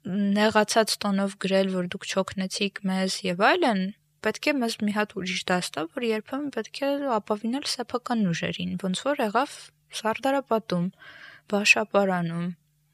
Նեղացած տոնով գրել, որ դուք չօգնեցիք մեզ եւ այլն, պետք է մեզ մի հատ ուրիշ դաս տա, որ երբեմն պետք է ապավինել սեփական ուժերին, ոնց որ եղավ Սարդարապատում, Բաշապարանում։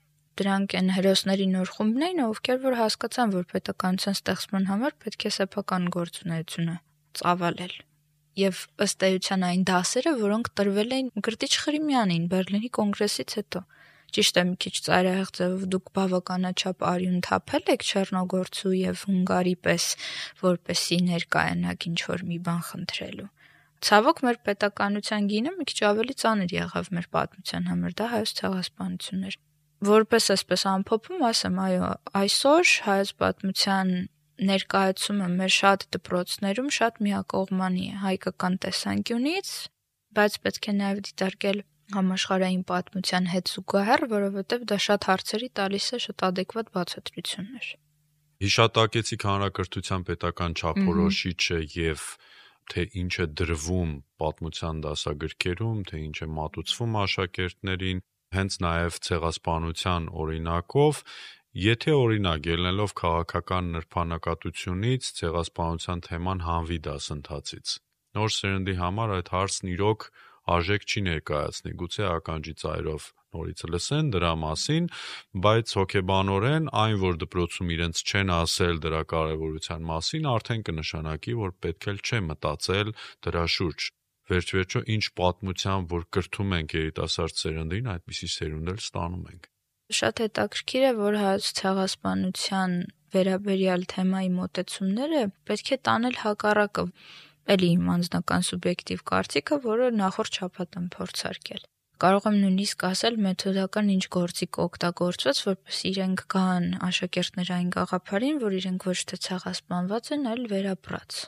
Դրանք են հերոսների նոր խումբն էին, ովքեր որ հասկացան, որ պետականության ստեղծման համար պետք է սեփական գործունեությունը ծավալել։ Եվ ըստ էության այն դասերը, որոնք տրվել էին Մկրտիչ Խրիմյանին Բերլինի կոնգրեսից հետո։ Ճիշտ է, մի քիչ ծայրահեղ ձևով դուք բավականաչափ արյուն թափել եք Չեռնոգորցու եւ Հունգարի պես, որպեսի ներկայանաք ինչ որ մի բան խնդրելու։ Ցավոք մեր պետականության գինը մի քիչ ավելի ծանր եղավ մեր պատմության համար, դա հայոց ցեղասպանությունն էր։ Որպես այսպես ամփոփում ասեմ, այո, այսօր հայոց պատմության ներկայացումը մեր շատ դպրոցներում շատ միակողմանի է հայկական տեսանկյունից, բայց պետք է նաև դիտարկել համաշխարհային պատմության հետ զուգահեռ, որովհետև դա շատ հարցերի տալիս է շատ adekvat բացատրություններ։ Հիշատակեցիք հանրակրթության պետական չափորոշիչը եւ թե ինչ է դրվում պատմության դասագրքերում, թե ինչ է մատուցվում աշակերտներին, հենց նաև ցեղասպանության օրինակով, եթե օրինակ ելնելով քաղաքական նրբանակատությունից ցեղասպանության թեման հանվի դասընթացից։ Նոր սերնդի համար այդ հարցն իրոք արժեք չի ներկայացնի, գուցե ականջի ծայրով նորից լսեն դրա մասին, բայց հոգեբանորեն այն, որ դպրոցում իրենց չեն ասել դրա կարևորության մասին, արդեն կնշանակի, որ պետք էլ չէ մտածել դրա շուրջ։ Վերջ-վերջո ինչ պատմության, որ կրթում ենք երիտասարդ սերնդին, այդպիսի սերունդ էլ ստանում ենք։ Շատ հետաքրքիր է, որ հայոց ցեղասպանության վերաբերյալ թեմայի մոտեցումները պետք է տանել հակառակը, էլի իմ անձնական սուբյեկտիվ կարծիքը, որը նախորդ շաբաթ եմ փորձարկել։ Կարող եմ նույնիսկ ասել մեթոդական ինչ գործիք օգտագործված, որպես իրենք գան աշակերտներ այն գաղափարին, որ իրենք ոչ թե ցեղասպանված են, այլ վերապրած։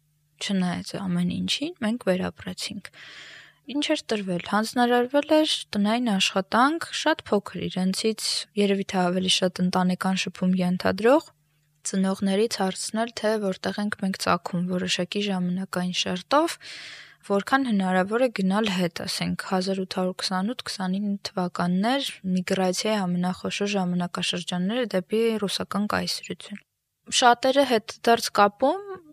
Չնայած ամեն ինչին մենք վերապրեցինք։ Ինչ էր տրվել, հանձնարարվել էր տնային աշխատանք, շատ փոքր իրենցից, երևի թե ավելի շատ ընտանեկան շփում ենթադրող, ծնողներից հարցնել, թե որտեղ ենք մենք ծագում որոշակի ժամանակային շերտով, որքան հնարավոր է գնալ հետ, ասենք հազար ութ հարյուր քսանութ քսանինը թվականներ, միգրացիայի ամենախոշոր ժամանակաշրջանները դեպի ռուսական կայսրություն։ Շատերը հետ դարձ կապում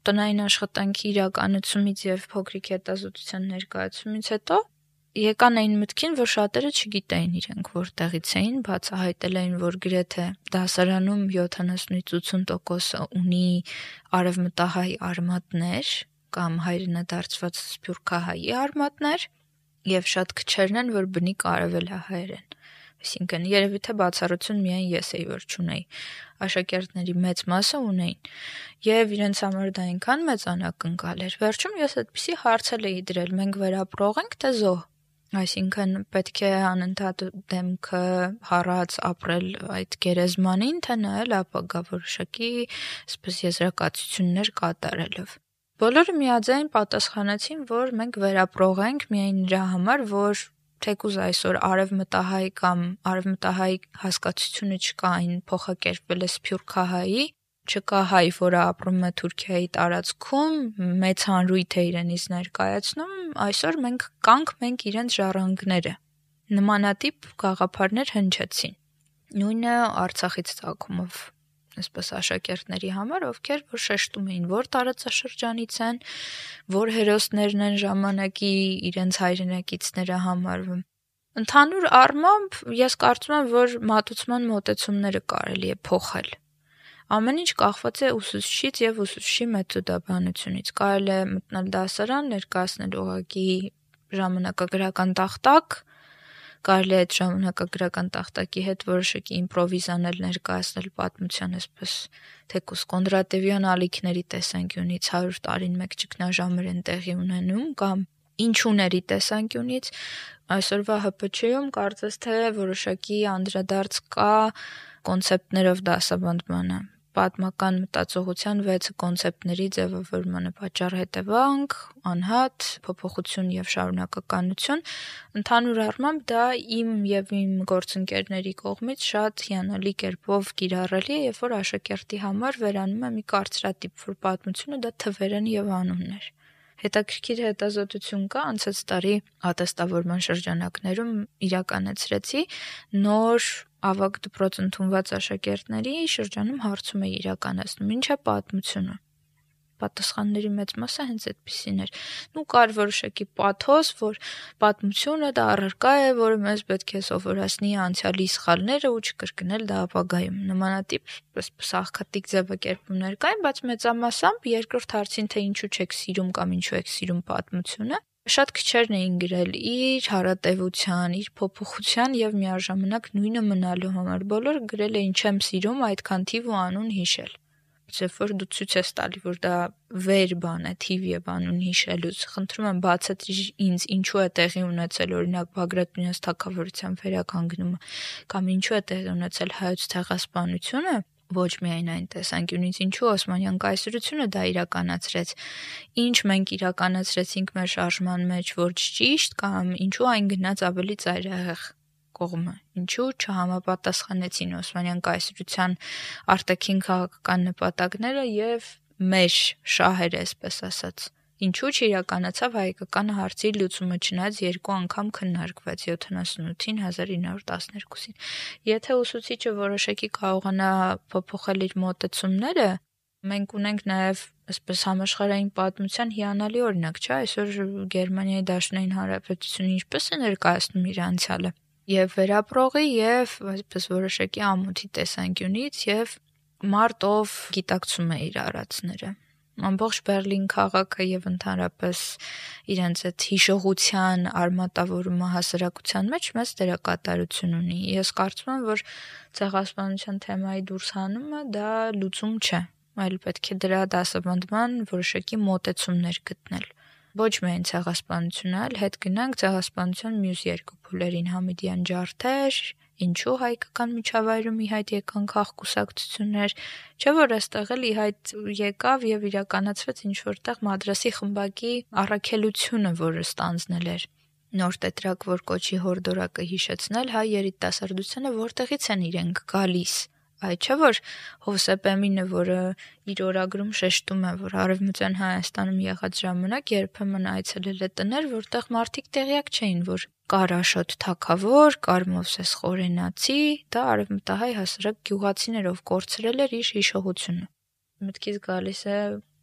տնային աշխատանքի իրականացումից եւ փոքրիկ հետազոտության ներկայացումից հետո եկան այն մտքին, որ շատերը չգիտեին իրենք որտեղից էին, բացահայտել էին, որ գրեթե դասարանում յոթանասունից ութսուն տոկոսը ունի արևմտահայ արմատներ կամ հայրենադարձված սփյուռքահայի արմատներ եւ շատ քչերն են, որ բնիկ արևելահայեր են։ Այսինքն երևի թե բացառություն միայն ես էի, որ չունեի, աշակերտների մեծ մասը ունեին եւ իրենց համար դա այնքան մեծ անակնկալ էր։ Վերջում ես այդպիսի հարցել էի դրել, մենք վերապրող ենք թե զոհ։ Այսինքն պետք է անընդհատ դեմքը հառած ապրել այդ գերեզմանին, թե նայել ապագա որոշակի այսպես եզրակացություններ կատարելով։ Բոլորը միաձայն պատասխանեցին, որ մենք վերապրող ենք միայն նրա համար, որ թեկուզ այսօր արևմտահայ կամ արևմտահայ հասկացությունը չկա, այն փոխակերպվել է սփյուռքահայի, չկա հայ, որը ապրում է Թուրքիայի տարածքում, մեծ հանրույթ է իրենից ներկայացնում, այսօր մենք կանք մենք իրենց ժառանգները։ Նմանատիպ գաղափարներ հնչեցին։ Նույնը Արցախից ցակումով այսպես աշակերտների համար, ովքեր որ շեշտում էին, որ տարածաշրջանից են, որ հերոսներն են ժամանակի իրենց հայրենակիցները համարվում։ Ընդհանուր առմամբ ես կարծում եմ, որ մատուցման մոտեցումները կարելի է փոխել։ Ամեն ինչ կախված է ուսուցչից եւ ուսուցչի մեթոդաբանությունից։ Կարելի է մտնել դասարան, ներկայացնել ուղղակի ժամանակագրական տախտակ, կարելի է այդ ժամանակագրական տախտակի հետ որոշակի իմպրովիզանել ներկայացնել պատմության այսպես թեկուզ Կոնդրատևյան ալիքների տեսանկյունից հարյուր տարին մեկ ճգնաժամեր են տեղի ունենում կամ ինչուների տեսանկյունից այսօրվա Հ Փ Չ-ում կարծես թե որոշակի անդրադարձ կա կոնցեպտներով դասավանդմանը։ Պատմական մտածողության վեցը կոնցեպտների ձևավորմանը պատճառ հետևանք, անհատ, փոփոխություն եւ շարունակականություն, ընդհանուր առմամբ դա իմ եւ իմ գործընկերների կողմից շատ հիանալի կերպով կիրառելի է, երբ որ աշակերտի համար վերանում է մի կարծրատիպ, որ պատմությունը դա թվերն եւ անուններ։ Հետաքրքիր հետազոտություն կա, անցած տարի ատեստավորման շրջանակներում իրականացրեցի նոր ավագ դպրոց ընդունված աշակերտների շրջանում հարցում է իրականացնում, ինչ է պատմությունը։ Պատասխանների մեծ մասը հենց այդպիսին էր։ Ու կար որոշակի պաթոս, որ պատմությունը դա առարկա է, որը մեզ պետք է սովորացնի անցյալի սխալները ու չկրկնել դա ապագայում։ Նմանատիպ այսպես աղքատիկ ձևակերպումներ կային, բայց մեծամասամբ երկրորդ հարցին, թե ինչու չեք սիրում կամ ինչու եք սիրում պատմությունը, շատ քչերն էին գրել իր հարատևության, իր փոփոխության եւ միաժամանակ նույնը մնալու համար։ Բոլորը գրել էին չեմ սիրում այդքան թիվ ու անուն հիշել։ Երբ որ դու ցույց ես տալի, որ դա վեր բան է, թիվ եւ անուն հիշելուց, խնդրում եմ բացատրիր ինձ ինչու է տեղի ունեցել օրինակ Բագրատ Մինաս թագավորության վերականգնումը կամ ինչու է տեղի ունեցել հայոց ցեղասպանությունը, ոչ միայն այն տեսանկյունից, ինչու Օսմանյան կայսրությունը դա իրականացրեց, ինչ մենք իրականացրեցինք մեր շարժման մեջ, որ ճիշտ կամ ինչու այն գնաց ավելի ծայրահեղ կողմը, ինչու չհամապատասխանեցին Օսմանյան կայսրության արտաքին քաղաքական նպատակները եւ մեր շահերը, այսպես ասած։ Ինչու չիրականացավ հայկական հարցի լուծումը, չնայած երկու անգամ քննարկվեց յոթանասունութին հազար ինը հարյուր տասներկուսին։ Եթե ուսուցիչը որոշակի կարողանա փոփոխել իր մոտեցումները, մենք ունենք նաեւ այսպես համաշխարհային պատմության հիանալի օրինակ, չէ՞, այսօր Գերմանիայի Դաշնային Հանրապետությունը ինչպես է ներկայացնում իր անցյալը եւ վերապրողի եւ այսպես որոշակի ամոթի տեսանկյունից եւ մարտով գիտակցում է իր արածները։ Ամբողջ Բերլին քաղաքը եւ ընդհանրապես իրենց այդ հիշողության արմատավորումը հասարակության մեջ մեծ դերակատարություն ունի։ Ես կարծում եմ, որ ցեղասպանության թեմայի դուրս հանումը դա լուծում չէ, այլ պետք է դրա դասավանդման որոշակի մոտեցումներ գտնել։ Ոչ միայն ցեղասպանությունը, այլ հետ գնանք ցեղասպանության մյուս երկու փուլերին՝ Համիդյան ջարդեր, ինչու հայկական միջավայրում ի հայտ եկան քաղկուսակցություններ, չէ՞ որ այստեղ էլ ի հայտ եկավ եւ իրականացվեց ինչ-որտեղ Մադրասի խմբակի առաքելությունը, որը ստանձնել էր նոր տետրակ, որ կոչի հորդորակը հիշեցնել հայ երիտասարդությանը, որտեղից են իրենք գալիս։ Այդ չէ որ Հովսեփ Էմինը, որը իր օրագրում շեշտում է, որ Արևմտյան Հայաստանում եղած ժամանակ երբեմն այցելել է տներ, որտեղ մարդիկ տեղյակ չէին, որ կար Աշոտ թագավոր, կար Մովսես Խորենացի, դա արևմտահայ հասարակ գյուղացիներով կորցրել էր իր հիշողությունը։ Մտքից գալիս է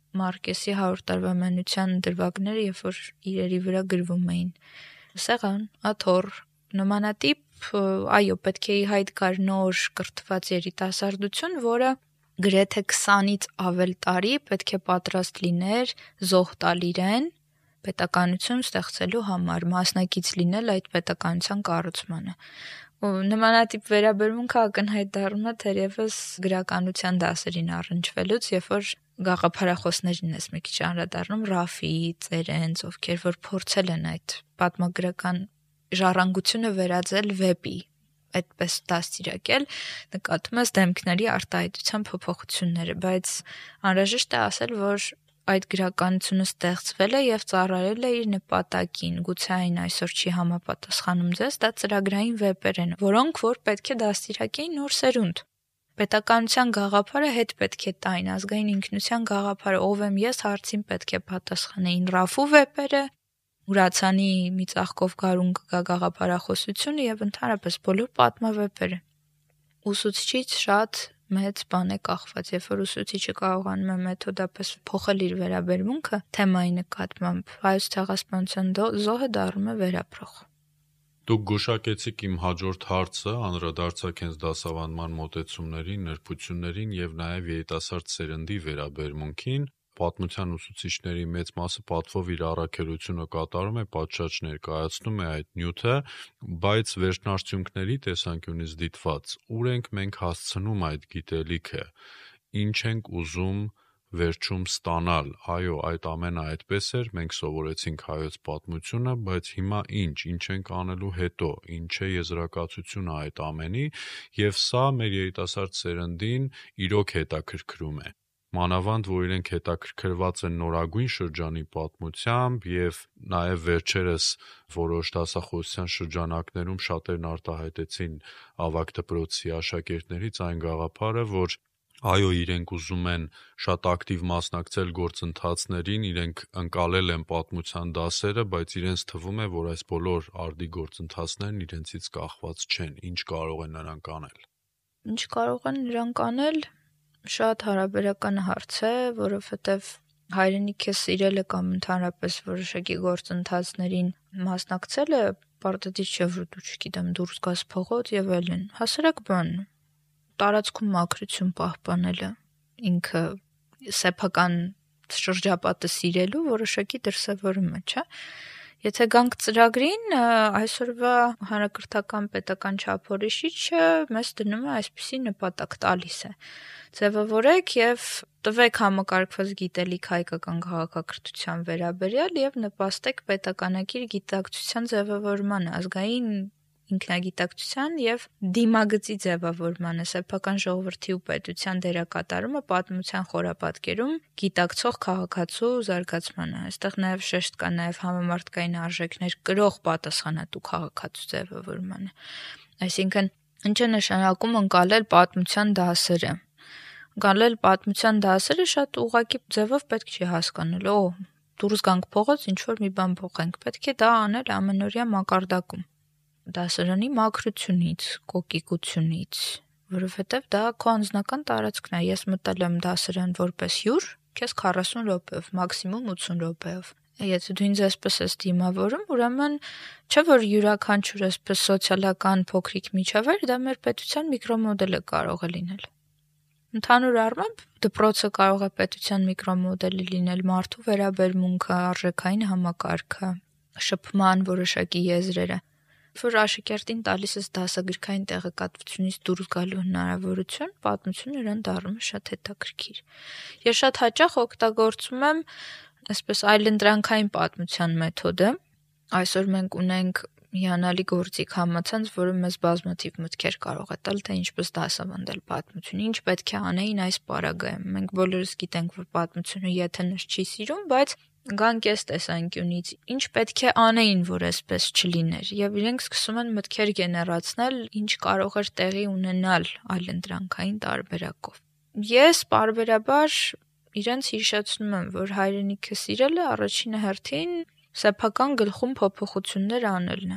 Մարկեսի հարյուր տարվա մենության դրվագները, երբ որ իրերի վրա գրվում էին սեղան, աթոռ, նմանատիպ, այո, պետք է ի հայտ գար նոր կրթված երիտասարդություն, որը գրեթե քսանից ավել տարի պետք է պատրաստ լիներ զոհ տալ իրեն պետականություն ստեղծելու համար, մասնակից լինել այդ պետականության կառուցմանը։ Ու նմանատիպ վերաբերմունքը ակնհայտ դառնում է թերևս գրականության դասերին առնչվելուց, երբ որ գաղափարախոսներին ես մի քիչ անդրադառնում, Ռաֆի, Ծերենց, ովքեր որ փորձել են այդ պատմագրական ժառանգությունը վերածել վեպի, այդպես դաստիարակել, նկատում ես դեմքների արտահայտության փոփոխությունները, բայց անհրաժեշտ է ասել, որ այդ գրականությունը ստեղծվել է եւ ծառայել է իր նպատակին, գուցե այն այսօր չի համապատասխանում ձեզ, դա ծրագրային վեպեր են, որոնք որ պետք է դաստիարակեին նոր սերունդ։ Պետականության գաղափարը հետ պետք է տային, ազգային ինքնության գաղափարը, ով եմ ես հարցին պետք է պատասխանեին Ռաֆու վեպերը, Ուրացանի մի ծաղկով գարուն կգա գաղափարախոսությունը եւ ընդհանրապես բոլոր պատմավեպերը։ Ուսուցչից շատ մեծ բան է կախված, երբ որ ուսուցիչը կարողանում է մեթոդապես փոխել իր վերաբերմունքը թեմայի նկատմամբ, հայոց ցեղասպանության զոհը դառնում է վերապրող։ Դուք գուշակեցիք իմ հաջորդ հարցը, անդրադարձակ հենց դասավանդման մոտեցումներին, նրբություններին եւ նաեւ երիտասարդ սերնդի վերաբերմունքին։ Պատմության ուսուցիչների մեծ մասը պատվով իր առաքելությունը կատարում է, պատշաճ ներկայացնում է այդ նյութը, բայց վերջնարդյունքների տեսանկյունից դիտված, ուր ենք մենք հասցնում այդ գիտելիքը, ինչ ենք ուզում վերջում ստանալ, այո, այդ ամենը այդպես էր, մենք սովորեցինք հայոց պատմությունը, բայց հիմա ինչ, ինչ ենք անելու հետո, ինչ է եզրակացությունը այդ ամենի, եւ սա մեր երիտասարդ սերնդին իրոք հետաքրքրում է։ Մանավանդ, որ իրենք հետաքրքրված են նորագույն շրջանի պատմությամբ եւ նաեւ վերջերս որոշ դասախոսության շրջանակներում շատերն արտահայտեցին ավագ դպրոցի աշակերտներից այն գաղափարը, որ այո, իրենք ուզում են շատ ակտիվ մասնակցել գործընթացներին, իրենք ընկալել են պատմության դասերը, բայց իրենց թվում է, որ այս բոլոր արդի գործընթացներն իրենցից կախված չեն, ինչ կարող են նրանք անել։ Ինչ կարող են նրանք անել, շատ հարաբերական հարց է, որովհետև հայրենիքը սիրելը կամ ընդհանրապես որոշակի գործընթացներին մասնակցելը պարտադիր չէ, որ դու չգիտեմ դուրս գաս փողոց եւ այլն։ Հասարակ բան, տարածքում մաքրություն պահպանելը, ինքը սեփական շրջապատը սիրելու որոշակի դրսևորում է, չէ՞։ Եթե գանք ծրագրին, այսօրվա հանրակրթական պետական չափորոշիչը մեզ դնում է այսպիսի նպատակ տալիս է։ Ձևավորեք եւ տվեք համակարգված գիտելիք հայկական քաղաքակրթության վերաբերյալ եւ նպաստեք պետականակիր գիտակցության ձևավորմանը, ազգային ինքնագիտակցության եւ դիմագծի ձևավորմանը, սեփական ժողովրդի ու պետության դերակատարումը պատմության խորապատկերում գիտակցող քաղաքացու զարգացմանը։ Այստեղ նաեւ շեշտ կա նաեւ համամարտկային արժեքներ կրող պատասխանատու քաղաքացու ձևավորմանը։ Այսինքն, ինչ է նշանակում ընկալել պատմության դասերը։ Ընկալել պատմության դասերը շատ ուղղակի ձևով պետք չի հասկանալ։ Օ, դուրս գանք փողոց, ինչ որ մի բան փոխենք։ Պետք է դա անել ամենօրյա մակարդակում։ Դասարանի մաքրությունից, կոկիկությունից, որովհետև դա քո անձնական տարածքն է։ Ես մտել եմ դասարան որպես հյուր, քեզ քառասուն րոպեով, մաքսիմում ութսուն րոպեով։ Եթե դու ինձ այսպես ես դիմավորում, ուրեմն չէ որ յուրաքանչյուր այսպես սոցիալական փոքրիկ միջավայր դա մեր պետության միկրոմոդելը կարող է լինել։ Ընդհանուր առմամբ դպրոցը կարող է պետության միկրոմոդելը լինել, մարդու վերաբերմունքը, արժեքային համակարգը, շփման որոշակի եզրերը, որ աշակերտին տալիս ես դասագրքային տեղեկատվությունից դուրս գալու հնարավորություն, պատմությունը իրեն դառնում է շատ հետաքրքիր։ Ես շատ հաճախ օգտագործում եմ այսպես այլընտրանքային պատմության մեթոդը։ Այսօր մենք ունենք հիանալի գործիք համացանց, որը մեզ բազմաթիվ մտքեր կարող է տալ, թե ինչպես դասավանդել պատմություն, ինչ պետք է անեին այս պարագայում։ Մենք բոլորս գիտենք, որ պատմությունը եթենս չի սիրում, բայց գանք այս տեսանկյունից, ինչ պետք է անեին, որ այսպես չլիներ, եւ իրենք սկսում են մտքեր գեներացնել, ինչ կարող էր տեղի ունենալ այլընտրանքային տարբերակով։ Ես պարբերաբար իրենց հիշեցնում եմ, որ հայրենիքը սիրելը առաջին հերթին սեփական գլխում փոփոխություններ անելն է։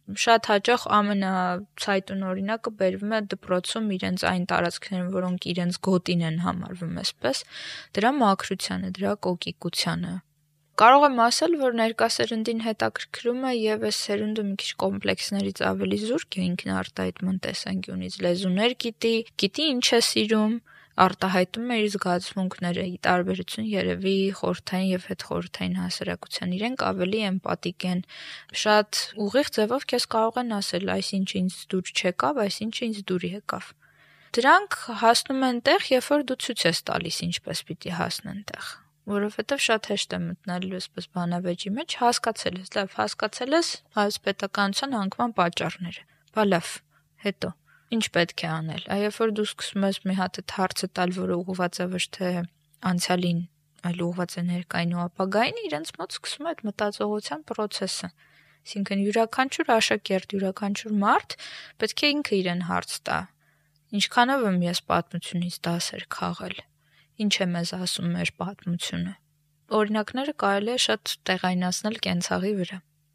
շատ հաճախ ամենացայտուն օրինակը բերվում է դպրոցում իրենց այն տարածքներում, որոնք իրենց գոտին են համարվում այսպես, դրա մաքրությանը, դրա կոկիկությանը։ Կարող եմ ասել, որ ներկա սերնդին հետաքրքրում է եւ այս սերունդը մի քիչ կոմպլեքսներից ավելի զուրկ է ինքնարտահայտման տեսանկյունից, լեզուներ գիտի, գիտի ինչ է սիրում, արտահայտում է իր զգացմունքները՝ ի տարբերություն երևի խորհրդային եւ հետխորհրդային հասարակության, իրենք ավելի էմպաթիկ են, շատ ուղիղ ձևով քեզ կարող են ասել, այսինչ ինձ դուր չեկավ, այսինչ ինձ դուր եկավ։ Դրանք հասնում են տեղ, երբ որ դու ցույց ես տալիս ինչպես պիտի հասնեն տեղ, որովհետեւ շատ հեշտ է մտնելու այսպես բանավեճի մեջ, հասկացել ես, լավ, հասկացել ես հայոց պետականության անկման պատճառները։ Բա լավ, հետո ինչ պետք է անել։ Այ երբ որ դու սկսում ես մի հատ այդ հարցը տալ, որը ուղղված է ոչ թե անցյալին, այլ ուղղված է ներկային ու ապագային, իրենց մոտ սկսում է այդ մտածողության process-ը։ Այսինքն յուրաքանչյուր աշակերտ, յուրաքանչյուր մարդ պետք է ինքը իրեն հարց տա. ինչքանով եմ ես պատմությունից դասեր քաղել, ինչ է մեզ ասում մեր պատմությունը։ Օրինակները կարելի է շատ տեղայնացնել կենցաղի վրա։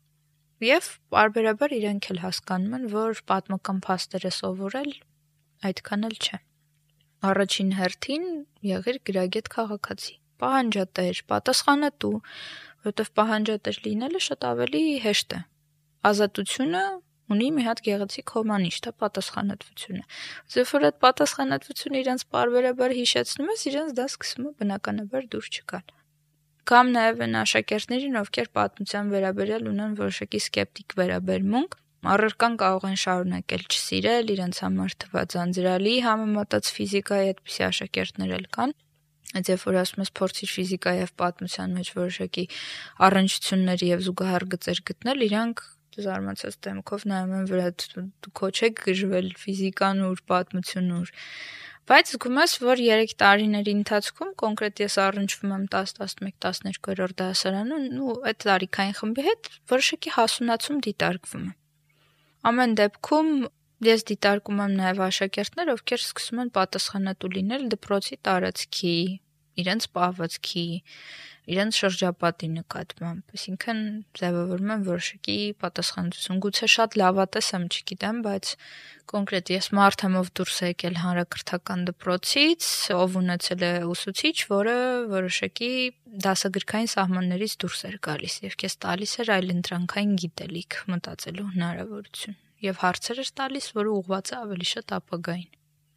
Եվ պարբերաբար իրենք էլ հասկանում են, որ պատմական փաստերը սովորել այդքան էլ չէ։ Առաջին հերթին եղիր գրագետ քաղաքացի, պահանջատեր, պատասխանատու, որովհետև պահանջատեր լինելը շատ ավելի հեշտ է։ Ազատությունը ունի մի հատ գեղեցիկ հոմանիշ, դա պատասխանատվությունը։ Երբ որ այդ պատասխանատվությունը իրենց պարբերաբար հիշեցնում ես, իրենց դա սկսում է բնականաբար դուր չգալ։ Կամ նաև այն աշակերտներին, ովքեր պատմության վերաբերյալ ունեն որոշակի սկեպտիկ վերաբերմունք, առարկան կարող են շարունակել չսիրել, իրենց համար թված անձրալի համեմատած ֆիզիկայի այդպիսի աշակերտներ էլ կան։ Այդ երբ որ ասում ես փորձիր ֆիզիկայի եւ պատմության մեջ որոշակի առնչություններ եւ զուգահեռ գծեր գտնել, իրանք զարմացած դեմքով նայում են վրա, դու քո չեք գժվել ֆիզիկան ուր, պատմությունը ուր։ Բայց զգում ես, որ երեք տարիների ընթացքում կոնկրետ ես առնչվում եմ դես, տասնմեկ, տասներկու դասարանում ու այդ տարիքային խմբի հետ որոշակի հասունացում դիտարկվում է։ Ամեն դեպքում ես դիտարկում եմ նաև աշակերտներ, ովքեր սկսում են պատասխանատու լինել դպրոցի տարածքի, իրենց պահվածքի, իրենց շրջապատի նկատմամբ, այսինքն ձևավորում են որոշակի պատասխանատվություն։ Գուցե շատ լավատես եմ, չգիտեմ, բայց կոնկրետ ես մարդ եմ, ով դուրս է եկել հանրակրթական դպրոցից, ով ունեցել է ուսուցիչ, որը որոշակի դասագրքային սահմաններից դուրս էր գալիս եւ քեզ տալիս էր այլընտրանքային գիտելիք, մտածելու հնարավորություն եւ հարցեր էր տալիս, որը ուղղված է ավելի շատ ապագային։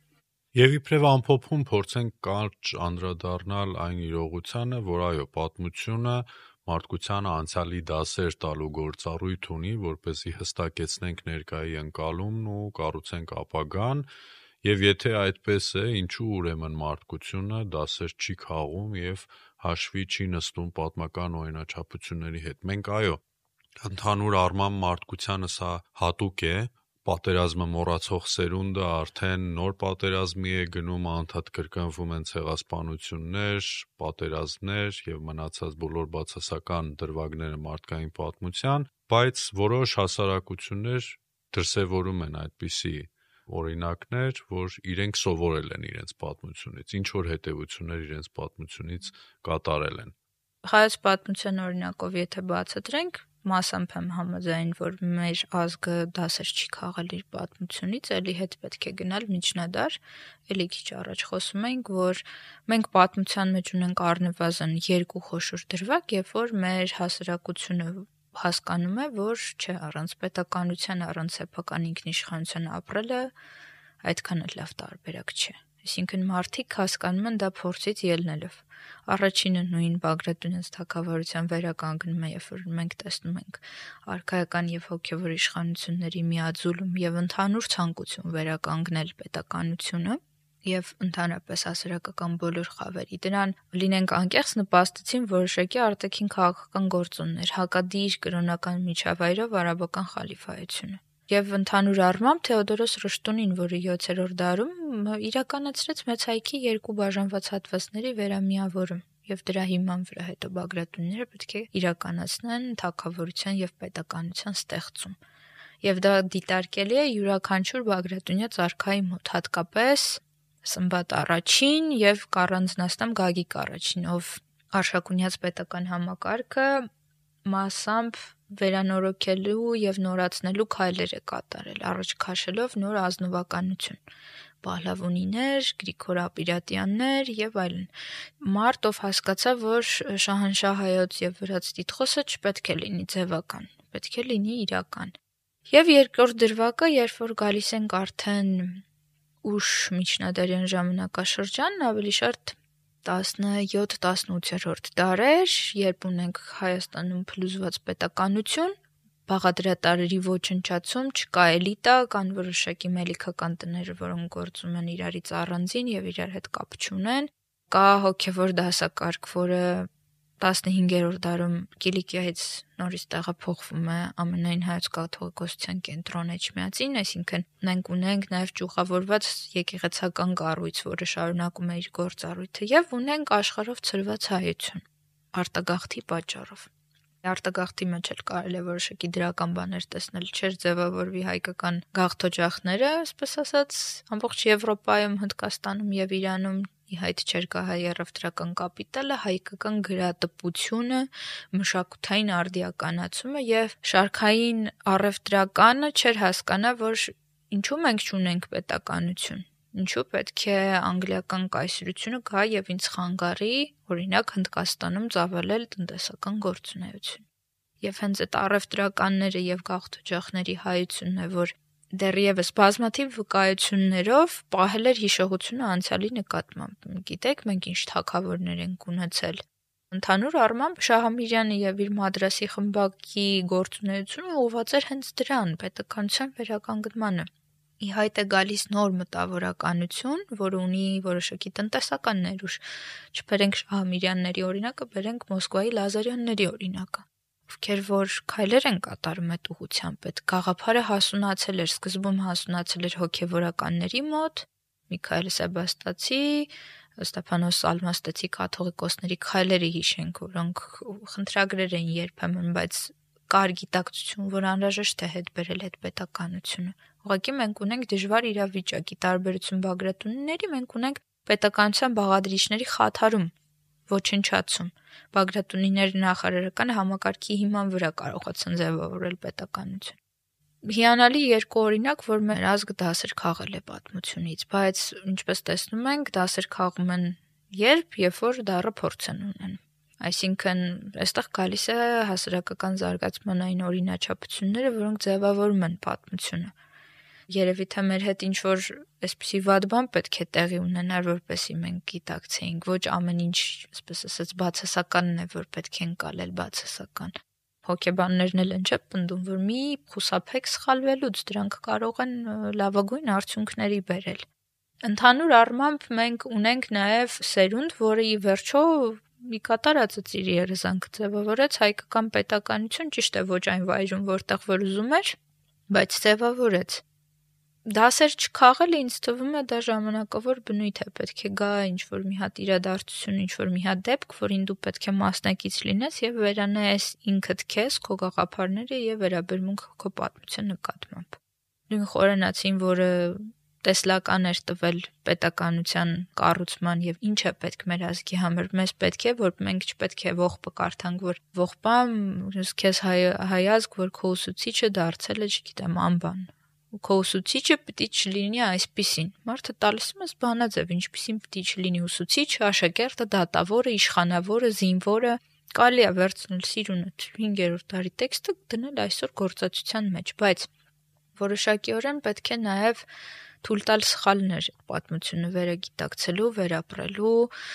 Եվ իբրև ամփոփում փորձենք կարճ անդրադառնալ այն իրողությանը, որ այո, պատմությունը մարդկությանը անցյալի դասեր տալու գործառույթ ունի, որպեսզի հստակեցնենք ներկայի ընկալումն ու կառուցենք ապագան, եւ եթե այդպես է, ինչու ուրեմն մարդկությունը դասեր չի քաղում եւ հաշվի չի նստում պատմական օրինաչափությունների հետ։ Մենք այո, ընդհանուր առմամբ մարդկությանը սա հատուկ է, պատերազմը մոռացող սերունդը արդեն նոր պատերազմի է գնում, անդադ կրկնվում են ցեղասպանություններ, պատերազմներ եւ մնացած բոլոր բացասական դրվագները մարդկային պատմության, բայց որոշ հասարակություններ դրսևորում են այդպիսի օրինակներ, որ իրենք սովորել են իրենց պատմությունից, ինչ որ հետևություններ իրենց պատմությունից կատարել են։ Հայոց պատմության օրինակով եթե բացատրենք, մասամբ եմ համաձայն, որ մեր ազգը դասեր չի քաղել իր պատմությունից, էլի հետ պետք է գնալ միջնադար, էլի քիչ առաջ խոսում ենք, որ մենք պատմության մեջ ունենք առնվազն երկու խոշոր դրվագ, երբ որ մեր հասարակությունը հասկանում է, որ չէ, առանց պետականության, առանց սեփական ինքնիշխանության ապրելը այդքան էլ լավ տարբերակ չէ։ Այսինքն մարդիկ հասկանում են դա փորձից ելնելով։ Առաջինը նույն Բագրատունյան թագավորության վերականգնում է, երբ որ մենք տեսնում ենք արքայական եւ հոգեվոր իշխանությունների միաձուլում եւ ընդհանուր ցանկություն վերականգնել պետականությունը եւ ընդհանրապես հասարակական բոլոր խավերի դրան լինենք անկեղծ նպաստեցին որոշակի արտաքին քաղաքական գործոններ, հակադիր կրոնական միջավայրով արաբական խալիֆայությունը։ Եվ ընդհանուր առմամբ Թեոդորոս Ռշտունին, որը յոթերորդ դարում իրականացրեց մեծ հայքի երկու բաժանված հատվածների վերամիավորում, եւ դրա հիման վրա հետո Բագրատունիները պետք է իրականացնեն թագավորության եւ պետականության ստեղծում։ Եվ դա դիտարկելի է յուրաքանչյուր Բագրատունյա արքայի մոտ, հատկապես Սմբատ առաջին եւ կառանձնացնեմ Գագիկ առաջին, ով Արշակունյաց պետական համակարգը մասամբ վերանորոգելու եւ նորացնելու քայլեր է կատարել, առաջ քաշելով նոր ազնվականություն, Պահլավոնիներ, Գրիգոր Ապիրատյաններ եւ այլն։ Մարդ ով հասկացավ, որ Շահանշահ հայոց եւ վրաց տիտղոսը չպետք է լինի ձևական, պետք է լինի իրական։ Եւ երկրորդ դրվագը, երբ որ գալիս ենք արդեն ուշ միջնադարյան ժամանակաշրջան, ավելի շատ տասնյոթ տասնութերորդ դարեր, երբ ունենք Հայաստանում փլուզված պետականություն, բաղադրատարերի ոչնչացում, չկա էլիտա, կան որոշակի մելիքական տներ, որոնք գործում են իրարից առանձին եւ իրար հետ կապ չունեն, կա հոգեվոր դասակարգ, որը տասնհինգերորդ դարում Կիլիկիայից նորից տեղափոխվում է ամենայն հայոց կաթողիկոսության կենտրոն Էջմիածին, այսինքն մենք ունենք նաև ճյուղավորված եկեղեցական կառույց, որը շարունակում է իր գործառույթը, եւ ունենք աշխարհով ցրված հայություն արտագաղթի պատճառով։ Արտագաղթի մեջ էլ կարելի է որոշակի դրական բաներ տեսնել, չէր ձևավորվի հայկական գաղթօջախները, այսպես ասած, ամբողջ Եվրոպայում, Հնդկաստանում եւ Իրանում ի հայտ չէր գա հայ առևտրական կապիտալը, հայկական գրատպությունը, մշակութային արդիականացումը եւ շարքային առևտրականը չէր հասկանա, որ ինչու մենք չունենք պետականություն, ինչու պետք է անգլիական կայսրությունը գա եւ ինձ խանգարի, օրինակ Հնդկաստանում ծավալել տնտեսական գործունեություն։ Եվ հենց այդ առևտրականները եւ գաղթօջախների հայությունն է, որ դեռևս բազմաթիվ վկայություններով պահել էր հիշողությունը անցյալի նկատմամբ։ Գիտեք, մենք ինչ թագավորներ ենք ունեցել։ Ընդհանուր առմամբ Շահամիրյանը եւ իր մադրասի խմբակի գործունեությունը ուղղված էր հենց դրան, պետականության վերականգնմանը։ Ի հայտ է գալիս նոր մտավորականություն, որը ունի որոշակի տնտեսական ներուժ։ Չբերենք Շահամիրյանների օրինակը, բերենք Մոսկվայի Լազարյանների օրինակը, ովքեր որ քայլեր են կատարում այդ ուղղությամբ, այդ գաղափարը հասունացել էր, սկզբում հասունացել էր հոգևորականների մոտ, Միքայել Սեբաստացի, Ստեփանոս Ալմաստեցի կաթողիկոսների քայլերը հիշենք, որոնք խնդրագրեր էին երբեմն, բայց կար գիտակցություն, որ անհրաժեշտ է հետ բերել այդ պետականությունը։ Ուղղակի մենք ունենք դժվար իրավիճակի տարբերություն Բագրատունիների, մենք ունենք պետականության բաղադրիչների խաթարում, ոչնչացում։ Բագրատունիների նախարարական համակարգի հիման վրա կարողացան ձևավորել պետականություն։ Հիանալի երկու օրինակ, որ մեր ազգը դասեր քաղել է պատմությունից, բայց ինչպես տեսնում ենք, դասեր քաղում են երբ, երբ որ դառը փորձ են ունեն։ Այսինքն, այստեղ գալիս է հասարակական զարգացման այն օրինաչափությունները, որոնք ձևավորում են պատմությունը։ Երևի թե մեր հետ ինչ որ այսպիսի վատ բան պետք է տեղի ունենար, որպեսզի մենք գիտակցեինք, ոչ ամեն ինչ, այսպես ասած, բացասականն է, որ պետք է ընկալել բացասական։ Հոգեբաններն էլ են չէ պնդում, որ մի խուսափեք սխալվելուց, դրանք կարող են լավագույն արդյունքների բերել։ Ընդհանուր առմամբ մենք ունենք նաև սերունդ, որը ի վերջո մի կատարածը ծիրի երազանք ձևավորեց հայկական պետականություն, ճիշտ է, ոչ այն վայրում, որտեղ որ ուզում էր, բայց ձևավորեց։ Դասեր չքաղելը ինձ թվում է դա ժամանակավոր բնույթ է, պետք է գա ինչ-որ մի հատ իրադարձություն, ինչ-որ մի հատ դեպք, որին դու պետք է մասնակից լինես եւ վերանայես ինքդ քեզ, քո գաղափարները եւ վերաբերմունքը քո պատմության նկատմամբ։ Նույն խորենացին, որը տեսլական էր տվել պետականության կառուցման եւ ինչ է պետք մեր ազգի համար, մեզ պետք է, որ մենք չպետք է ողբը կարդանք, որ ողբամ քեզ հայ, հայ ազգ, որ քո ուսուցիչը դարձել է, չգիտեմ, անբան։ Քո ուսուցիչը պիտի չլինի այսպիսին։ Մարդը տալիս է բանաձև, ինչպիսին պիտի չլինի ուսուցիչը, աշակերտը, դատավորը, իշխանավորը, զինվորը, կարելի է վերցնել սիրունը հինգերորդ դարի տեքստը դնել այսօր գործածության մեջ, բայց որոշակիորեն պետք է նաև թույլ տալ սխալներ պատմությունը վերագիտակցելու, վերապրելու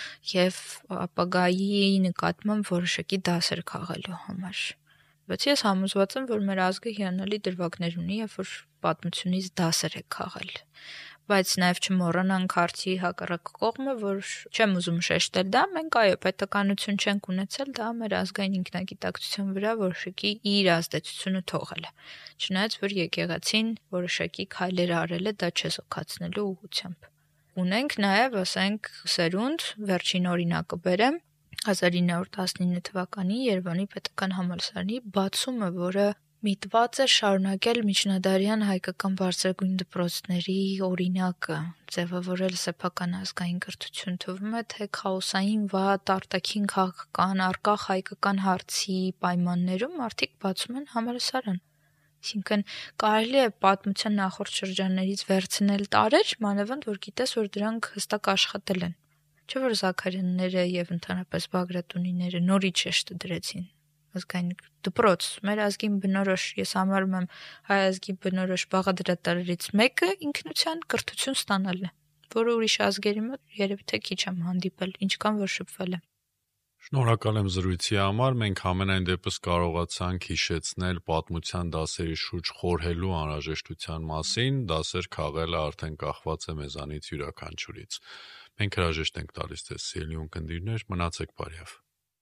եւ ապագայի նկատմամբ որոշակի դասեր քաղելու համար։ Բայց ես համոզված եմ, որ մեր ազգը հիանալի դրվագներ ունի, երբ որ պատմությունից դասեր է քաղել։ Բայց նաև չմոռանանք հարցի հակառակ կողմը, որ չեմ ուզում շեշտել դա, մենք այո, պետականություն չենք ունեցել, դա մեր ազգային ինքնագիտակցության վրա որոշակի իր ազդեցությունը թողել է։ Չնայած որ եկեղեցին որոշակի քայլեր արել է դա չեզոքացնելու ուղղությամբ։ Ունենք նաև, ասենք, սերունդ, վերջին օրինակը բերեմ, հազար ինը հարյուր տասնինը թվականի Երևանի պետական համալսարանի բացումը, որը միտված էր շարունակել միջնադարյան հայկական բարձրագույն դպրոցների օրինակը, ձևավորել սեփական ազգային կրթություն։ Թվում է, թե քաոսային վատ արտաքին քաղաքական առկախ հայկական հարցի պայմաններում մարդիկ բացում են համալսարան։ Այսինքն կարելի է պատմության նախորդ շրջաններից վերցնել տարեր, մանավանդ որ գիտես, որ դրանք հստակ աշխատել են։ Չէ՞ որ Զաքարյանները եւ ընդհանրապես Բագրատունիները նորից շեշտը դրեցին ազգային դպրոց, մեր ազգին բնորոշ, ես համարում եմ հայ ազգի բնորոշ բաղադրատարներից մեկը ինքնության կրթություն ստանալն է, որը ուրիշ ազգերի մոտ երևի թե քիչ եմ հանդիպել, ինչքան որ շփվել եմ։ Շնորհակալ եմ զրույցի համար, մենք ամենայն դեպս կարողացանք հիշեցնել պատմության դասերի շուրջ խորհելու անհրաժեշտության մասին, դասեր քաղելը արդեն կախված է մեզանից յուրաքանչյուրից։ Մենք հրաժեշտ ենք տալիս ձեզ, սիրելի ունկնդիրներ, մնացեք բարյավ։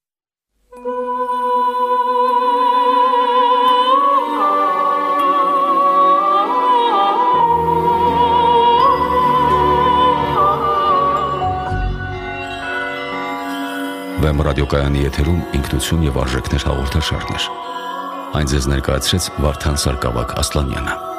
Վեմ ռադիոկայանի եթերում ինքնություն եւ արժեքներ հաղորդաշարներ։ Այն ձեզ ներկայացրեց Վարդան Սարգսակ Ասլանյանը։